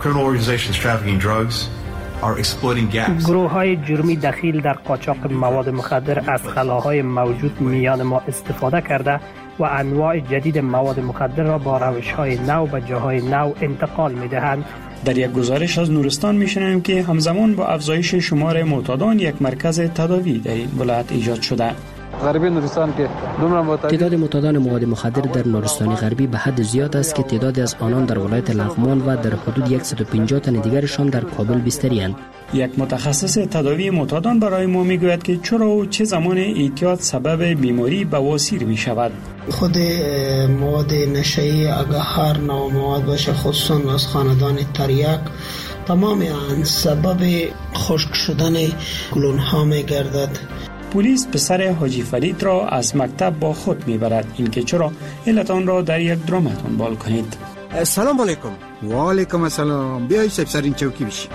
گروه های جرمی دخیل در قاچاق مواد مخدر از خلاهای موجود میان ما استفاده کرده و انواع جدید مواد مخدر را با روش های نو به جاهای نو انتقال می دهند. در یک گزارش از نورستان میشنویم که همزمان با افزایش شمار معتادان یک مرکز تداوی در این ولایت ایجاد شده. غربی نورستان که تعداد معتادان مواد مخدر در نورستان غربی به حد زیاد است که تعدادی از آنان در ولایت لغمان و در حدود 150 تن دیگرشان در کابل بستری‌اند. یک متخصص تداوی معتادان برای ما میگوید که چرا و چه زمان اعتیاد سبب بیماری بواسیر می شود. خود مواد نشئی اگر هر نوع مواد باشه، خصوصا از خاندان تریاک، تمام آن سبب خشک شدن گلون ها می گردد. پلیس پسر حاجی فرید را از مکتب با خود میبرد. اینکه چرا علت آن را در یک درام دنبال کنید. سلام علیکم. و علیکم السلام. بیایید صاحب سر این چوکی بشی.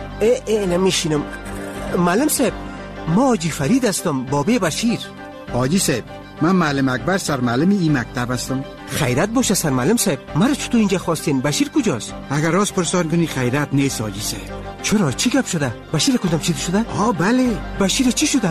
نمیشینم. معلم صاحب، ما حاجی فرید هستم، بابی بشیر. حاجی صاحب، من معلم اکبر سرمعلم این مکتب هستم. خیرت باشه سرمعلم صاحب. مرا چطور اینجا خواستین؟ بشیر کجاست؟ اگر راست پرسان کنی خیرت نیست حاجی صاحب. چرا؟ چی گپ شده؟ بشیر کدام چی شده؟ بله. بشیر چی شده؟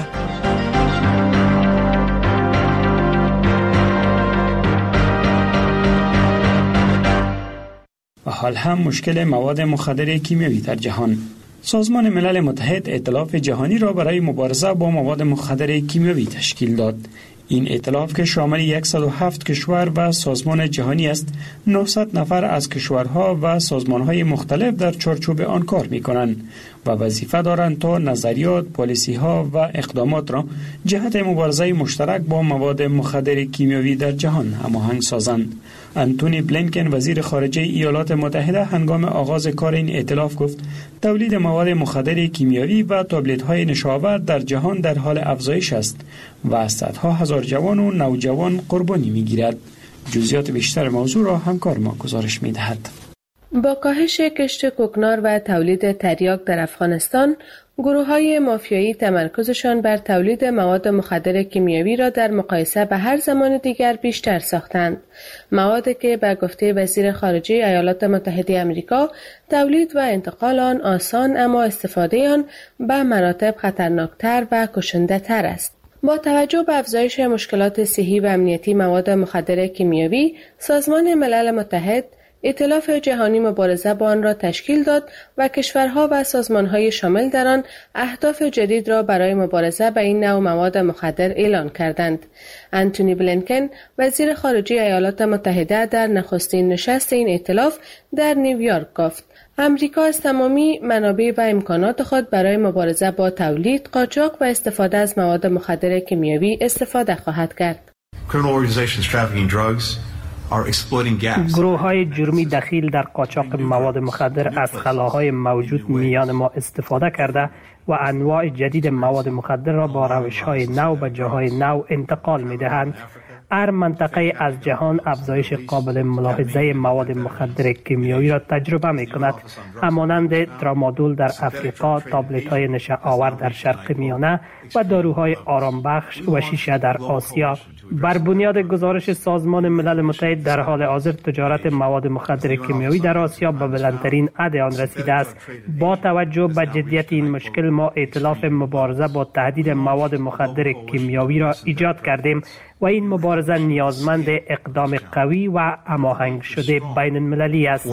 و حال هم مشکل مواد مخدر کیمیایی در جهان. سازمان ملل متحد ائتلاف جهانی را برای مبارزه با مواد مخدر کیمیایی تشکیل داد. این ائتلاف که شامل 107 کشور و سازمان جهانی است، 900 نفر از کشورها و سازمانهای مختلف در چارچوب آن کار می‌کنند و وظیفه دارند تا نظریات، پالیسی‌ها و اقدامات را جهت مبارزه مشترک با مواد مخدر کیمیایی در جهان هماهنگ سازند. انتونی بلینکن وزیر خارجه ایالات متحده هنگام آغاز کار این ائتلاف گفت تولید مواد مخدر کیمیایی و تابلت‌های نشاور در جهان در حال افزایش است و صدها هزار جوان و نوجوان قربانی می‌گیرد. جزئیات بیشتر موضوع را همکار ما گزارش می‌دهد. با کاهش کشت کوکنار و تولید تریاک در افغانستان، گروه‌های مافیایی تمرکزشان بر تولید مواد مخدر کیمیایی را در مقایسه به هر زمان دیگر بیشتر ساختند. موادی که به گفته وزیر خارجه ایالات متحده آمریکا تولید و انتقال آن آسان اما استفاده آن به مراتب خطرناکتر و کشنده‌تر است. با توجه به افزایش مشکلات صحی و امنیتی مواد مخدر کیمیایی، سازمان ملل متحد ائتلاف جهانی مبارزه با آن را تشکیل داد و کشورها و سازمانهای شامل در آن اهداف جدید را برای مبارزه با این نوع مواد مخدر اعلان کردند. انتونی بلینکن وزیر خارجه ایالات متحده در نخستین نشست این ائتلاف در نیویورک گفت امریکا از تمامی منابع و امکانات خود برای مبارزه با تولید، قاچاق و استفاده از مواد مخدر کیمیایی استفاده خواهد کرد. گروه‌های جرمی دخیل در قاچاق مواد مخدر از خلاهای موجود میان ما استفاده کرده و انواع جدید مواد مخدر را با روش‌های نو به جاهای نو انتقال می‌دهند. هر منطقه از جهان افزایش قابل ملاحظه مواد مخدر کیمیایی را تجربه می‌کند، همانند ترامادول در افریقا، تابلت‌های نشه آور در شرق میانه و داروهای آرامبخش و شیشه در آسیا. بر بنیاد گزارش سازمان ملل متحد در حال حاضر تجارت مواد مخدر کیمیایی در آسیا به بلندترین حد آن رسیده است. با توجه به جدیت این مشکل ما ائتلاف مبارزه با تهدید مواد مخدر کیمیایی را ایجاد کردیم و این مبارزه نیازمند اقدام قوی و هماهنگ شده بین المللی است.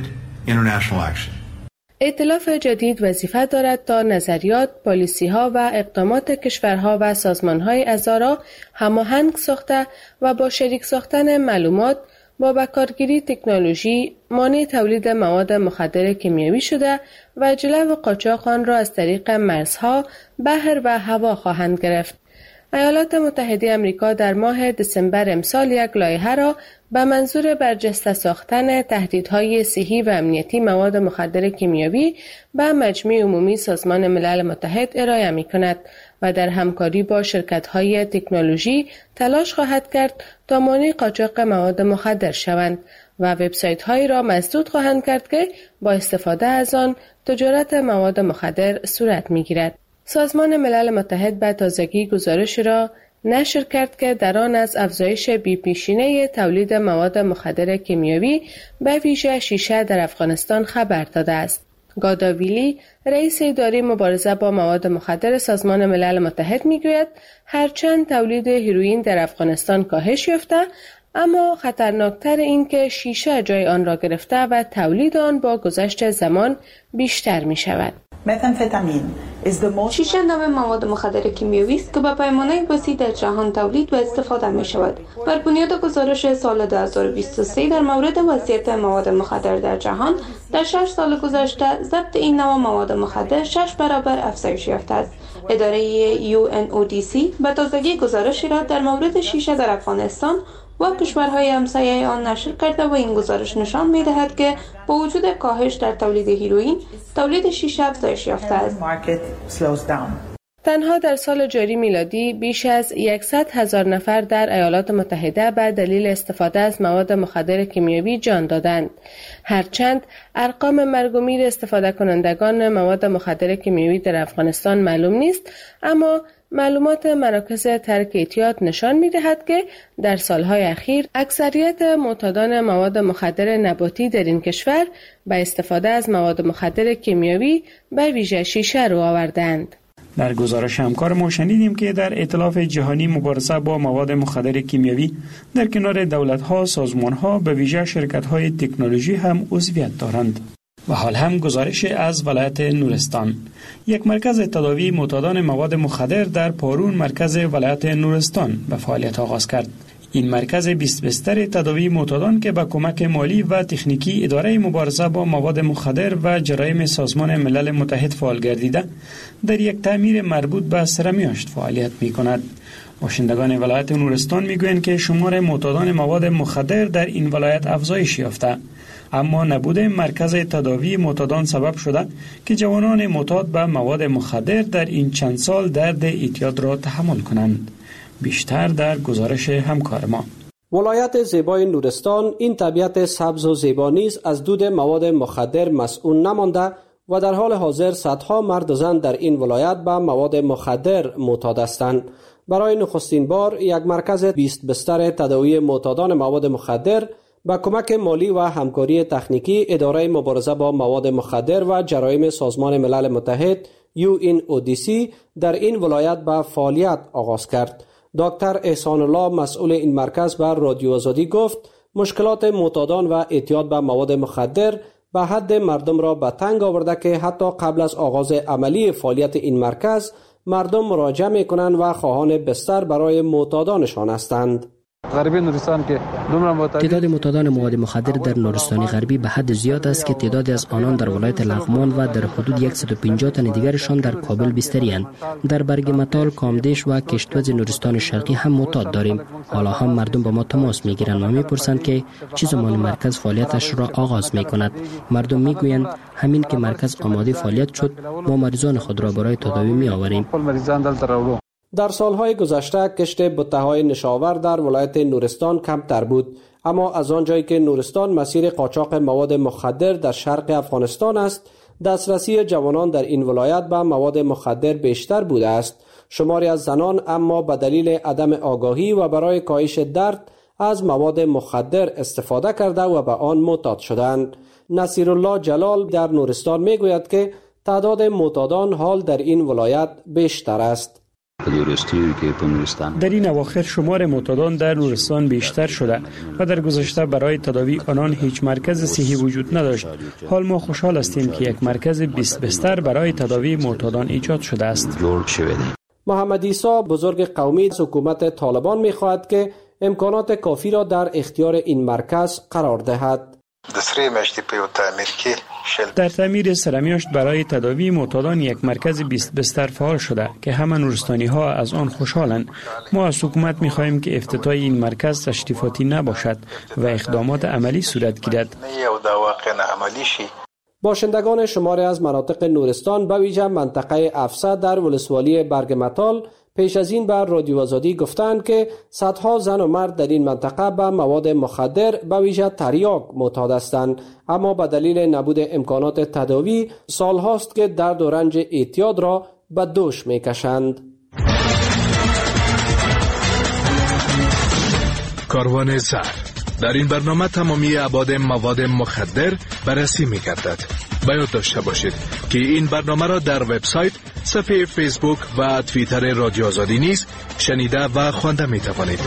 ائتلاف جدید وظیفه دارد تا نظریات، پالیسی‌ها و اقدامات کشورها و سازمان‌های اعضا را هماهنگ ساخته و با شریک ساختن معلومات با بکارگیری تکنولوژی مانع تولید مواد مخدر کیمیایی شده و جلو قاچاق آن را از طریق مرزها، بحر و هوا خواهند گرفت. ایالات متحده آمریکا در ماه دسامبر امسال یک لایحه را به منظور برجسته ساختن تهدیدهای صحی و امنیتی مواد مخدر کیمیایی به مجمع عمومی سازمان ملل متحد ارائه می‌کند و در همکاری با شرکت‌های تکنولوژی تلاش خواهد کرد تا مانع قاچاق مواد مخدر شوند و وبسایت‌هایی را مسدود خواهند کرد که با استفاده از آن تجارت مواد مخدر صورت می‌گیرد. سازمان ملل متحد به تازگی گزارش را نشر کرد که در آن از افزایش بی‌پیشینه تولید مواد مخدر کیمیایی به ویژه شیشه در افغانستان خبر داده است. گاداویلی، رئیس اداره مبارزه با مواد مخدر سازمان ملل متحد میگوید هرچند تولید هیروئین در افغانستان کاهش یافته، اما خطرناکتر این که شیشه جای آن را گرفته و تولید آن با گذشت زمان بیشتر می شود. شیشه نوع مواد مخدر کیمیایی است که به پیمانه وسیع در جهان تولید و استفاده می شود. بر بنیاد گزارش سال 2023 در مورد وضعیت مواد مخدر در جهان، در 6 سال گذشته ضبط این نوع مواد مخدر 6 برابر افزایش یافته است. اداره UNODC به تازگی گزارشی را در مورد شیشه در افغانستان و کشورهای همسایه آن نشر کرده و این گزارش نشان می‌دهد که با وجود کاهش در تولید هیروئین، تولید شیشه افزایش یافته است. تنها در سال جاری میلادی بیش از 100,000 نفر در ایالات متحده به دلیل استفاده از مواد مخدر کیمیایی جان دادند. هرچند ارقام مرگ و میر استفاده کنندگان مواد مخدر کیمیایی در افغانستان معلوم نیست، اما معلومات مراکز ترک اعتیاد نشان می‌دهد که در سالهای اخیر اکثریت معتادان مواد مخدر نباتی در این کشور به استفاده از مواد مخدر کیمیایی به ویژه شیشه رو آوردند. در گزارش همکار ما شنیدیم که در ائتلاف جهانی مبارزه با مواد مخدر کیمیایی در کنار دولت‌ها، سازمان‌ها به ویژه شرکت‌های تکنولوژی هم عضویت دارند. و حال هم گزارش از ولایت نورستان. یک مرکز تداوی معتادان مواد مخدر در پارون مرکز ولایت نورستان به فعالیت آغاز کرد. این مرکز 20 بستر تداوی معتادان که با کمک مالی و تکنیکی اداره مبارزه با مواد مخدر و جرایم سازمان ملل متحد فعال گردیده در یک تعمیر مربوط به سرمیاشت فعالیت می کند. باشندگان ولایت نورستان می گویند که شمار معتادان مواد مخدر در این ولایت افزایش یافته، اما نبود مرکز تداوی معتادان سبب شده که جوانان معتاد به مواد مخدر در این چند سال درد اعتیاد را تحمل کنند. بیشتر در گزارش همکار ما. ولایت زیبای نورستان این طبیعت سبز و زیبا نیز از دود مواد مخدر مسئول نمانده و در حال حاضر صدها مرد و زن در این ولایت به مواد مخدر معتاد هستند. برای نخستین بار یک مرکز 20 بستر تداوی معتادان مواد مخدر با کمک مالی و همکاری تکنیکی اداره مبارزه با مواد مخدر و جرایم سازمان ملل متحد UNODC در این ولایت به فعالیت آغاز کرد. دکتر احسان الله مسئول این مرکز بر رادیو آزادی گفت مشکلات معتادان و اعتیاد به مواد مخدر به حد مردم را به تنگ آورده که حتی قبل از آغاز عملی فعالیت این مرکز مردم مراجعه می‌کنند و خواهان بستر برای معتادانشان هستند. غربی نورستان که تعداد معتادان مواد مخدر در نورستان غربی به حد زیاد است که تعدادی از آنان در ولایت لغمان و در حدود 150 تن دیگرشان در کابل بستری‌اند. در برگ متال، کامدیش و کشتوز نورستان شرقی هم معتاد داریم. حالا هم مردم با ما تماس میگیرند و میپرسند که چه زمان مرکز فعالیتش را آغاز میکند. مردم میگویند همین که مرکز آماده فعالیت شد ما مریضان خود را برای تداوی میآوریم. در سالهای گذشته کشت بته‌های نشاور در ولایت نورستان کمتر بود، اما از آنجایی که نورستان مسیر قاچاق مواد مخدر در شرق افغانستان است، دسترسی جوانان در این ولایت به مواد مخدر بیشتر بوده است. شماری از زنان اما به دلیل عدم آگاهی و برای کاهش درد از مواد مخدر استفاده کرده و به آن معتاد شدند. نصیرالله جلال در نورستان میگوید که تعداد معتادان حال در این ولایت بیشتر است. در این اواخر شمار معتادان در نورستان بیشتر شده و در گذشته برای تداوی آنان هیچ مرکز صحی وجود نداشت. حال ما خوشحال هستیم که یک مرکز 20 بستر برای تداوی معتادان ایجاد شده است. محمد عیسی بزرگ قومی از حکومت طالبان می‌خواهد که امکانات کافی را در اختیار این مرکز قرار دهد. در تعمیر سرمیاشت برای تداوی معتادان یک مرکز 20 بستر فعال شده که همه نورستانی ها از آن خوشحالند. ما از حکومت می خواهیم که افتتاح این مرکز تشریفاتی نباشد و اقدامات عملی صورت گیرد. باشندگان شماری از مناطق نورستان به ویژه منطقه افسا در ولسوالی برگ متال پیش از این بر رادیو آزادی گفتند که صدها زن و مرد در این منطقه به مواد مخدر به ویژه تریاک معتاد هستند، اما به دلیل نبود امکانات تداوی سالهاست که درد و رنج اعتیاد را به دوش میکشند. کاروان زر در این برنامه تمامی ابعاد مواد مخدر بررسی می‌گردد. باید داشته باشید که این برنامه را در وبسایت، صفحه فیسبوک و توییتر رادیو آزادی نیز شنیده و خوانده می‌توانید.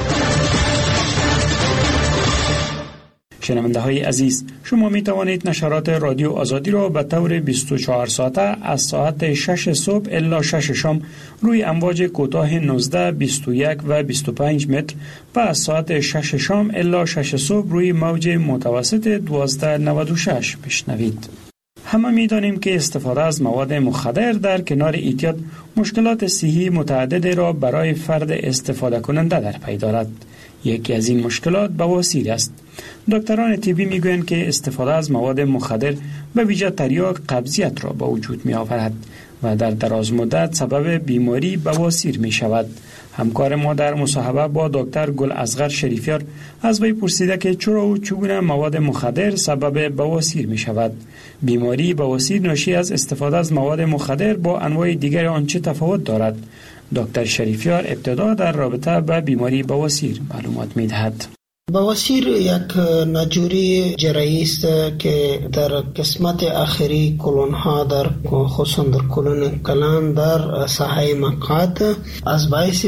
شنونده های عزیز، شما می توانید نشرات رادیو آزادی را به طور 24 ساعته از ساعت 6 صبح الی 6 شام روی امواج کوتاه 19، 21 و 25 متر و از ساعت 6 شام الی 6 صبح روی موج متوسط 1296 بشنوید. همه می دانیم که استفاده از مواد مخدر در کنار اعتیاد مشکلات صحی متعددی را برای فرد استفاده کننده در پی دارد. یکی از این مشکلات بواسیر است. دکتران طبی میگویند که استفاده از مواد مخدر به ویژه تریاک قبضیت را به وجود می آورد و در دراز مدت سبب بیماری بواسیر می شود. همکار ما در مصاحبه با دکتر گل اصغر شریفیار از وی پرسیده که چرا و چگونه مواد مخدر سبب بواسیر می شود. بیماری بواسیر ناشی از استفاده از مواد مخدر با انواع دیگر آن چه تفاوت دارد؟ دکتر شریفیار ابتدا در رابطه با بیماری بواسیر معلومات می دهد. بواسیر یک ناجوری جراحی است که در قسمت آخری کلون ها در خصوصا در کلون کلان در ساحه مقعد از باعث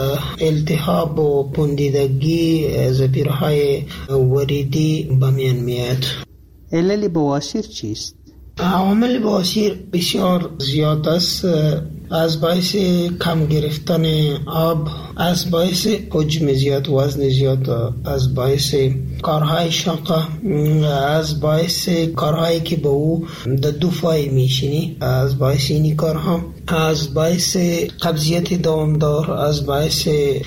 التهاب و پوندیدگی زپیرهای وریدی به میان میاد. علل بواسیر چیست؟ عوامل بواسیر بسیار زیاد است، از باعث کم گرفتن آب، از باعث حجم زیاد، وزن زیاد، از باعث کارهای شاقه، از باعث کارهایی که به او در دو فای میشینی، از باعث اینی کارها، از باعث قبضیت دوامدار، از باعث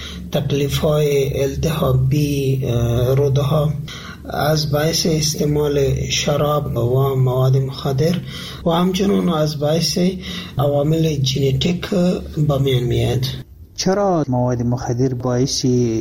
تکلیف‌های التهابی روده ها، از باعث استعمال شراب و مواد مخدر و همچنین از باعث عوامل ژنتیک به میان میاد. چرا مواد مخدر باعث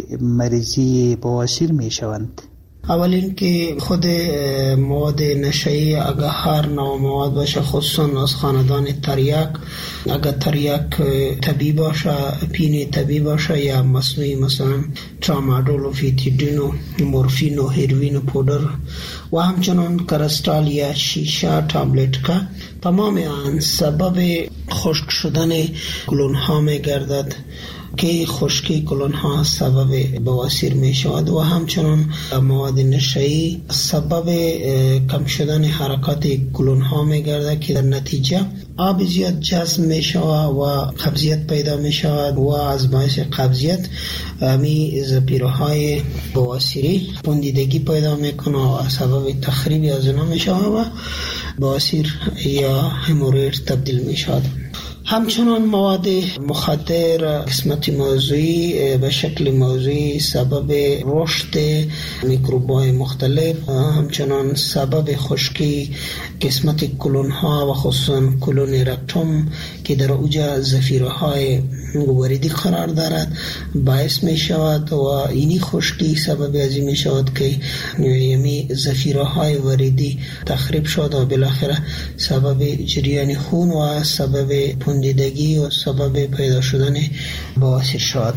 مریضی بواسیر می شوند؟ اول اینکه خود مواد نشئی اگر هر نوع مواد باشه، خصوصا از خاندان تریاک، اگر تریاک طبیعی باشه، پین طبیعی باشه یا مصنوعی، مثلا ترامادول و فیتیدین و مورفین و هیروین و پودر و همچنان کرستال یا شیشه تابلت که تمام آن سبب خشک شدن کلون ها می گردد که خشکی کلون ها سبب بواسیر می شود و همچنان مواد نشئی سبب کم شدن حرکات کلون ها می گردد که در نتیجه آب زیاد جذب می شود و قبضیت پیدا می شود و از باعث قبضیت می زپیرهای بواسیری پوندیدگی پیدا می کنه و سبب تخریب از اونا می شود و بواسیر یا هموروید تبدیل می شود. همچنان مواد مخدر قسمت موضوعی به شکل موضوعی سبب رشد میکروب‌های مختلف، همچنان سبب خشکی قسمت کلون ها و خصوصا کلون رکتوم که در اوج زفیرهای وریدی قرار دارد باعث می شود و اینی خشکی سبب از این می شود که یمی زفیرهای وریدی تخریب شد و بالاخره سبب جریان خون و سبب پوندیدگی و سبب پیدا شدن بواسیر شد.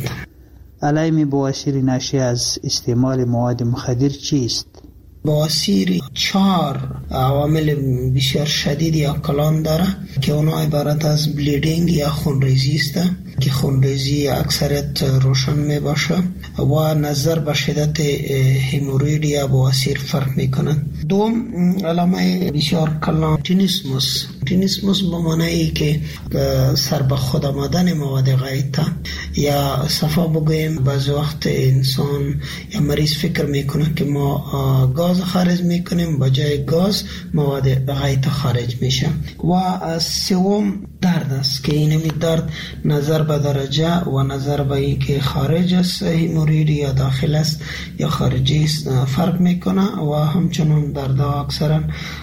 علائم بواسیر ناشی از استعمال مواد مخدر چیست؟ بواسیر 4 عوامل بسیار شدید یا کلان داره که اونا عبارت از بلیڈنگ یا خونریزی است که خونریزی اکثریت روشن می باشه و نظر به شدت هموروید یا بواسیر فرق می کنند. دوم علامه بسیار کلان تینیسموس به معنی که سر به خود آمدن مواد غایطه یا صفا بگویم بعض وقت انسان یا مریض فکر میکنه که ما گاز خارج میکنیم، بجای گاز مواد غایطه خارج میشه. و سوم درد است که اینمی درد نظر به درجه و نظر به این که خارج است هموروید یا داخل است یا خارجی است فرق میکنه و همچنان درد اکثرا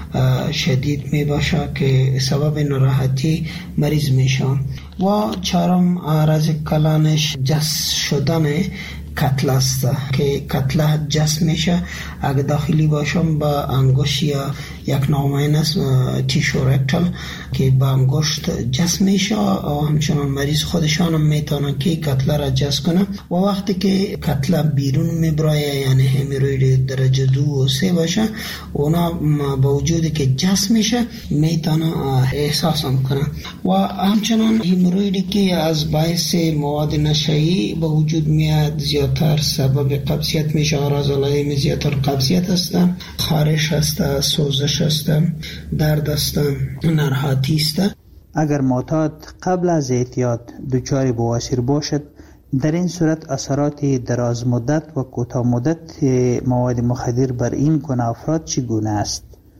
شدید می باشه که سبب ناراحتی مریض میشه. و چهارم عرض کلانش جس شدن کتله است که کتله جس میشه اگه داخلی باشم با انگشت یا یک نامین است تیشو رکتل که با انگشت جس میشه و همچنان مریض خودشان هم میتونن که کتله را جس کنه و وقتی که کتله بیرون میبرایه یعنی هموروید درجه 2 و 3 باشه اونا با وجودی که جس میشه میتونه احساس هم کنه و همچنان همورویدی که از باعث مواد نشئی به وجود میاد زیادتر سبب قبضیت میشه. آراز علائم زیادتر قبضیت هستن، خارش هستن، سوزش هستن، درد هستن، ناراحتی هستن. اگر معتاد قبل از اعتیاد دچار بواسیر باشد در این صورت اثرات دراز مدت و کوتاه مدت مواد مخدر بر این گونه افراد چگونه است؟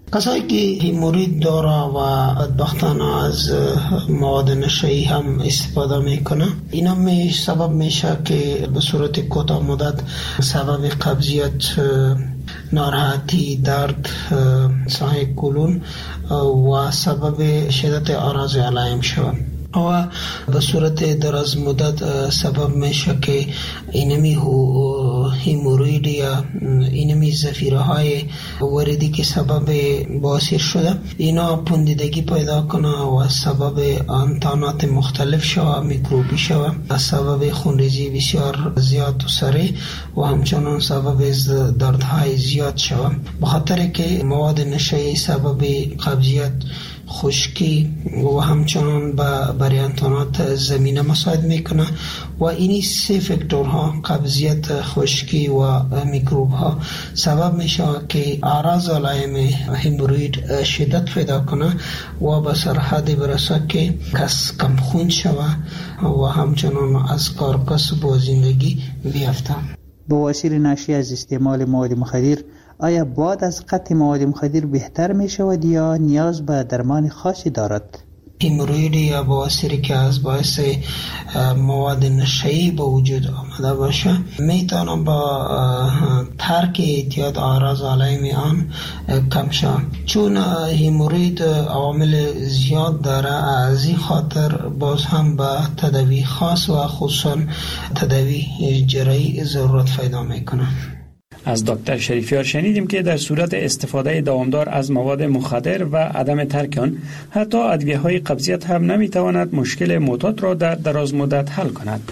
کسایی که هیمورید داره و بدبختانه از مواد نشه‌ای هم استفاده میکنه، اینا سبب میشه که به صورت کوتاه مدت سبب قبضیت، ناراحتی، درد ساحه کلون و سبب شدت آراز علائم شود و به صورت دراز مدت سبب میشه که اینمی هیموروید یا اینمی زفیره های وردی که سبب باسیر شده اینا پوندیدگی پیدا کنه و سبب انتانات مختلف شوه، میکروبی شوه، سبب خونریزی بسیار زیاد و سریع و همچنان سبب دردهای زیاد شوه. بخاطر که مواد نشه‌ای سبب قبضیت، خشکی و همچنان به بریانتانات زمینه مساعد میکنه و اینی سه فاکتورها، قبضیت، خشکی و میکروب ها سبب میشه که اعراض علائم هیموروید شدت پیدا کنه و به سرحد برسه که کس کم خون شوه و همچنان از کار کسب و زندگی بیفته. بواسیر ناشی از استعمال مواد مخدر آیا بعد از قطع مواد مخدر بهتر می شود یا نیاز به درمان خاصی دارد؟ هیموروید یا بواسیری که از باعث مواد نشه‌ای به وجود آمده باشه میتونه با ترک اعتیاد اعراض علائم آن کم شود. چون هیموروید عوامل زیاد داره، از این خاطر باز هم به تداوی خاص و خصوصا تداوی جراحی ضرورت پیدا میکنه. از دکتر شریفیار شنیدیم که در صورت استفاده دوامدار از مواد مخدر و عدم ترک آن، حتی ادویه‌های قبضیت هم نمیتواند مشکل معتاد را در دراز مدت حل کند.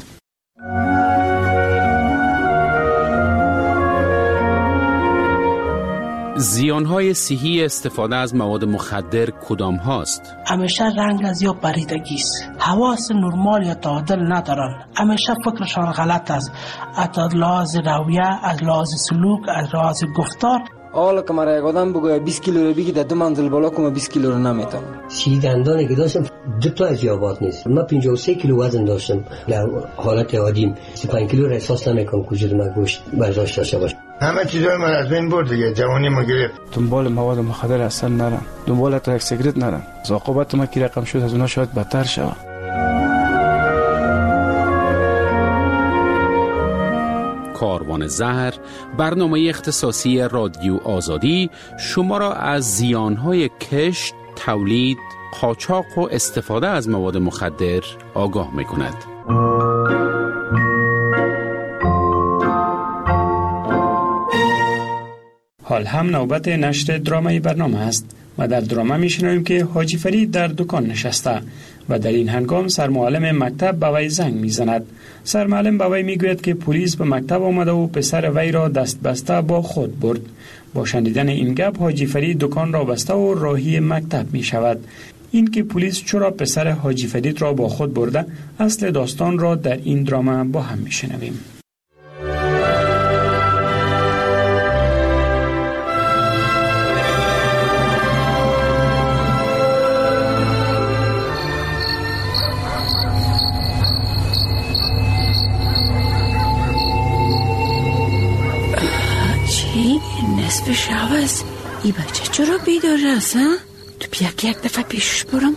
زیانهای صحی استفاده از مواد مخدر کدام هاست؟ همیشه رنگ از یا پریدگی است، حواس نرمال یا تعادل ندارن، همیشه فکرشان غلط است، از لحاظ رویه، از لحاظ سلوک، از لحاظ گفتار. حالا که مرا یک آدم بگوید 20 کیلو رو بگی در 2 منزل بالا کنم 20 کیلو رو نمیتونم. 30 دندانی که داشتم 2 تا از یابات نیست. من 53 کیلو وزن داشتم. در حالت عادیم 35 کیلو را احساس نمیکنم که وجود من گوشت برداشت داشته باشه. همه چیزای من از بین برد دیگه، جوانی ما گرفت. دنبال مواد مخدر اصلا نرم، دنبال تا یک سیگرت نرم. عاقبت ما کی رقم شد از اونها شاید بدتر شود. کاروان زهر، برنامه اختصاصی رادیو آزادی شما را از زیانهای کشت، تولید، قاچاق و استفاده از مواد مخدر آگاه می‌کند. حال هم نوبت نشر درامای برنامه است و در درامه میشنویم که حاجی فرید در دکان نشسته و در این هنگام سرمعلم مکتب به وی زنگ میزند. سرمعلم به وی میگوید که پلیس به مکتب آمده و پسر وی را دست بسته با خود برد. با شنیدن این گپ حاجی فرید دکان را بسته و راهی مکتب می شود. این که پلیس چرا پسر حاجی فرید را با خود برده، اصل داستان را در این درامه با هم میشنویم. نصف شب است. ای بچه چرا بیدار است؟ تو بیا که یک دفعه پیشش برم.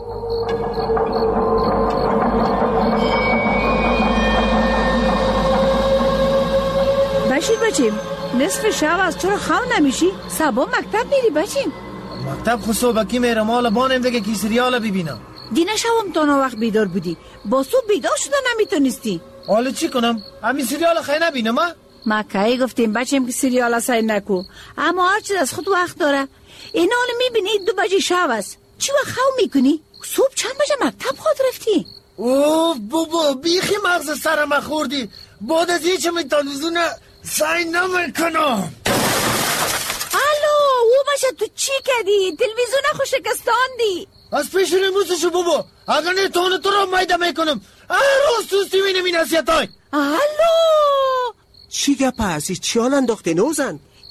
بشیر بچیم، نصف شب است، چرا خواب نمیشی؟ صبح مکتب میری بچیم. مکتب خود صبحکی میرم، حالا بانم دیگه کی سریال ببینم. دیگه شبم تا وقت بیدار بودی، با صبح بیدار شده نمیتونستی. حالا چی کنم؟ همین سریال خیلی نبینم. ما کی گفتیم بچیم که سریال سعی نکو، اما هر چیز از خود وقت داره. این حال میبینی 2 بجه شب است، چی وقت خواب میکنی؟ صبح چند بجه مکتب خود رفتی؟ اوه بابا بیخی مغز سرم خوردی. بعد از هیچ می تلویزیون سعی نمیکنم. الو او بچه تو چی کردی؟ تلویزیون خو شکستاندی. از پیش رموزشو بابا، اگر نه تو را میده میکنم. روز توستی مینم این حسیت های. الو چی گپ هستی؟ چی حال انداخته نوزن؟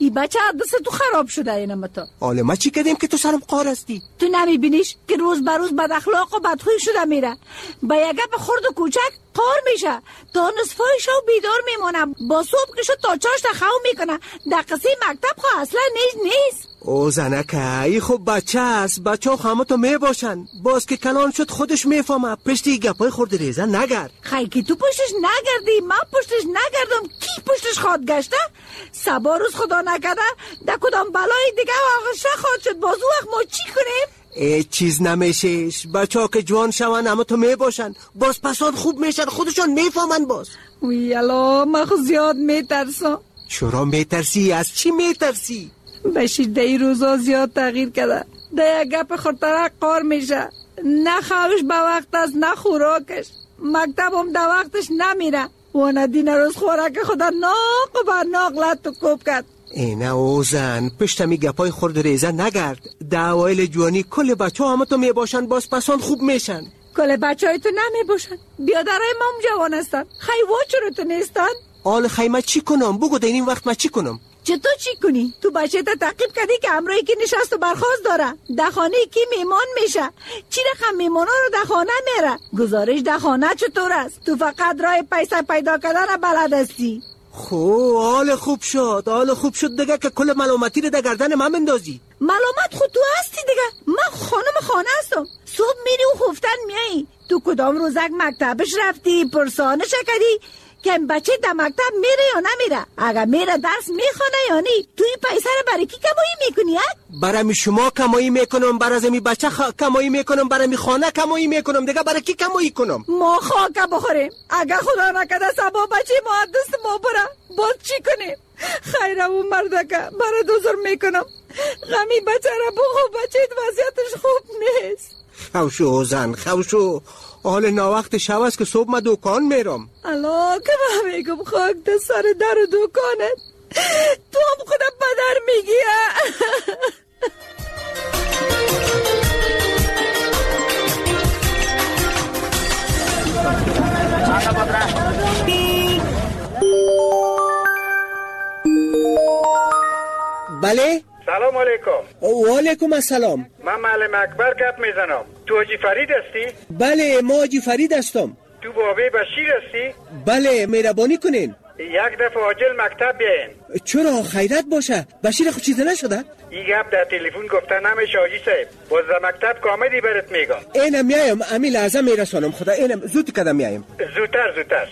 این بچه دست تو خراب شده اینم تو. حالا ما چی کردیم که تو سرم قار هستی؟ تو نمیبینیش که روز به روز بد اخلاق و بدخوی شده میره، با یک گپ خرد و کوچک قار میشه، تا نصفای شب بیدار میمونه، با صبح که شد تا چاشت خو میکنه، دقیقه مکتب خو اصلا نیست. او زنکه ای خب بچه است، بچه ها همه تو میباشن، باز که کلان شد خودش میفهمه، پشتی گپای خورد ریزه نگرد. خیلی که تو پشتش نگردی، من پشتش نگردم، کی پشتش خواد گشته؟ سبا روز خدا نکده در کدام بلای دیگه واقعش خواد شد، باز وقت ما چی کنیم؟ چیز نمیشش، بچه ها که جوان شون همه تو میباشن، باز پسان خوب میشن، خودشان میفهمن. باز وی الا من خود زیاد میترسم. چرا میترسی؟ از چی میترسی؟ بشیر دی روزا زیاد تغییر کرده، دی گپ خورترک قار میشه، نه خوش به وقت است نه خوراکش، مکتب هم در وقتش نمیره و ندین روز خوراک خدا ناق و برناق لط و کوب کرد. اینه او زن پشتمی گپای خورد ریزه نگرد، دعوایل جوانی کل بچه ها همه تو میباشن، باز پسان خوب میشن. کل بچه های تو نمیباشن، بیادرهای ما هم جوان هستن، خیوا چرا تو نیستن؟ آل خیمه چی کنم؟ بگو در این وقت ما چی کنم؟ چطور چی کنی؟ تو بچه تا تعقیب کردی که امروی که نشست و برخواست داره، در خانه کی میمان میشه، چی رقم میمانا رو در خانه میره، گزارش در خانه چطور است؟ تو فقط راه پیسه پیدا کردن بلد هستی. خو حال خوب شد دیگه که کل ملامتی رو در گردن من بندازی. ملامت خود تو هستی دیگه، من خانم خانه هستم، صبح میری و خفتن میایی، تو کدام روزک مکتبش رفتی پرسانه شکری که بچه در مکتب میره یا نمیره، اگر میره درس میخونه یا نی، توی پیسه رو برای کی کمایی میکنی؟ برای شما کمایی میکنم، برای می بچه کمایی میکنم، برای می خانه کمایی میکنم، دیگه برای کی کمایی کنم؟ ما خاک بخوریم، اگر خدا نکده سبا بچه ما دست ما بره، باز چی کنیم؟ خیره و مردکه برای دوزر میکنم، غمی بچه رو بخو، بچه وضعیتش خوب نیست. خوشو زن خوشو، حال ناوقت شب است که صبح ما دکان میرم. الا که من میگم خاک در سر در دکانت، تو هم خودم پدر میگی. بله؟ سلام علیکم. و علیکم السلام. من معلم اکبر گپ میزنم. تو حاجی فرید هستی؟ بله ما حاجی فرید هستم. تو بابی بشیر هستی؟ بله مهربانی کنین. یک دفعه عاجل مکتب بیاین. چرا؟ خیرت باشه. بشیر خود چیزی نشده؟ این گپ در تلفن گفتن نمیشه حاجی صاحب. باز در مکتب کاملی برات میگم. اینم میایم، امی لحظه میرسانم. خدا اینم زود کدام میایم. زودتر.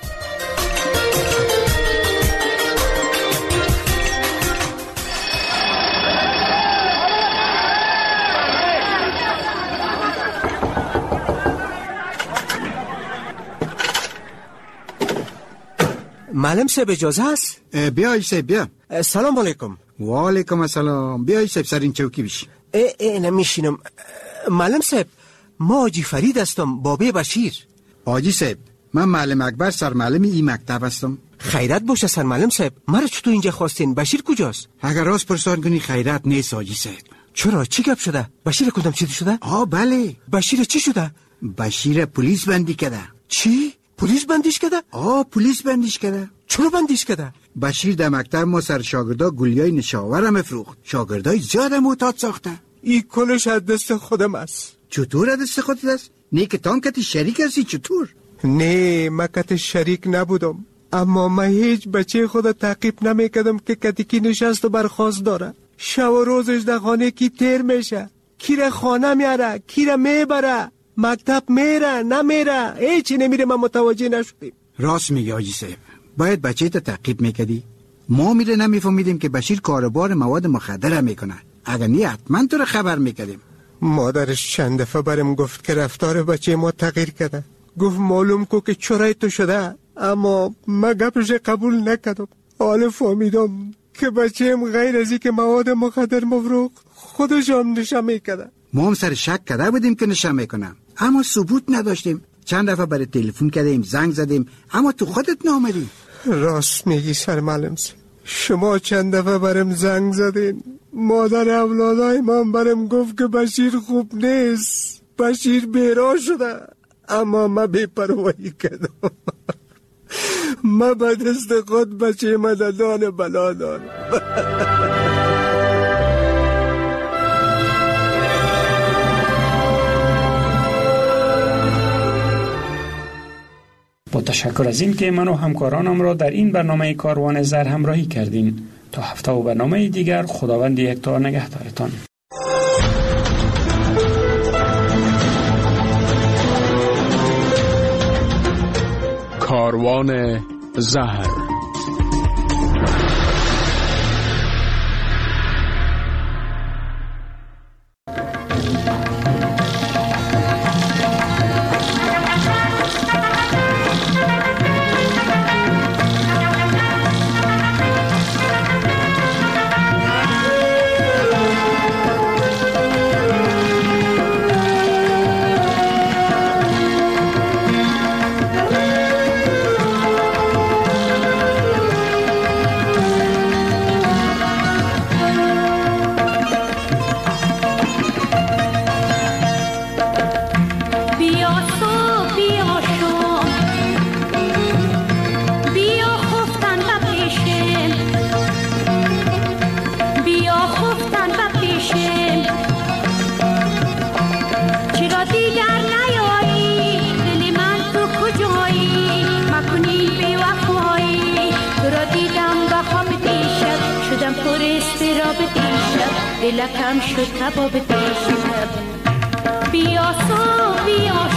معلم صاحب اجازه است؟ بیا ایسه بیا. سلام علیکم. و علیکم السلام. بیا ایسه سر این چوکی بشی. نمیشینم. معلم صاحب ما حاجی فرید هستم، بابی بشیر. حاجی صاحب من معلم اکبر سرمعلم این مکتب هستم. خیرت باشه سرمعلم صاحب، مرا چطور اینجا خواستین؟ بشیر کجاست؟ اگر راست پرسان کنی خیرت نیست حاجی صاحب. چرا؟ چی گپ شده؟ بشیر کدام چیزی شده؟ بله. بشیر چی شده؟ بشیر پلیس بندی کرده. چی؟ پلیس بندیش کرده؟ پلیس بندیش کرده. چرا بندیش کرده؟ بشیر در مکتب ما سر شاگردا گلیای نشاور هم افروخت. شاگردای زیاد معتاد ساخته. این کلش از دست خودم است. چطور از دست خودت است؟ نه که تام کتی شریک هستی. چطور؟ نه من کتی شریک نبودم، اما من هیچ بچه خود تعقیب نمیکردم که کتی کی نشست و برخواست داره. شب و روزش در خانه کی تیر میشه، کی را خانه میاره، کی را میبره، مکتب میره نمیره، هیچی نمیره. من متوجه نشدیم. راست میگی حاجی صاحب، باید بچه تا تعقیب میکردی. ما میره نمیفهمیدیم که بشیر کاربار مواد مخدر میکنه. اگر نه حتما تو رو خبر میکردیم. مادرش چند دفعه برم گفت که رفتار بچه ما تغییر کرده، گفت معلوم کو که چرای تو شده، اما من گپش قبول نکردم. حالا فهمیدم که بچه‌م غیر از اینکه مواد مخدر مفروخ خودش هم نشه میکرده. ما هم سر شک کرده بودیم که نشه میکنه، اما ثبوت نداشتیم. چند دفعه برای تلفن کردیم، زنگ زدیم، اما تو خودت نامدی. راست میگی سرمعلم صاحب، شما چند دفعه برم زنگ زدین. مادر اولادای من برم گفت که بشیر خوب نیست، بشیر بیرا شده، اما من بی‌پروايي کردم. ما به دست خود بچه مددان بلا دارم. با تشکر از این که من و همکارانم را در این برنامه کاروان زر همراهی کردین. تا هفته و برنامه دیگر خداوند یکتا نگهدارتان. کاروان زهر. دلکم شد کباب دیشب. بیا سو بیا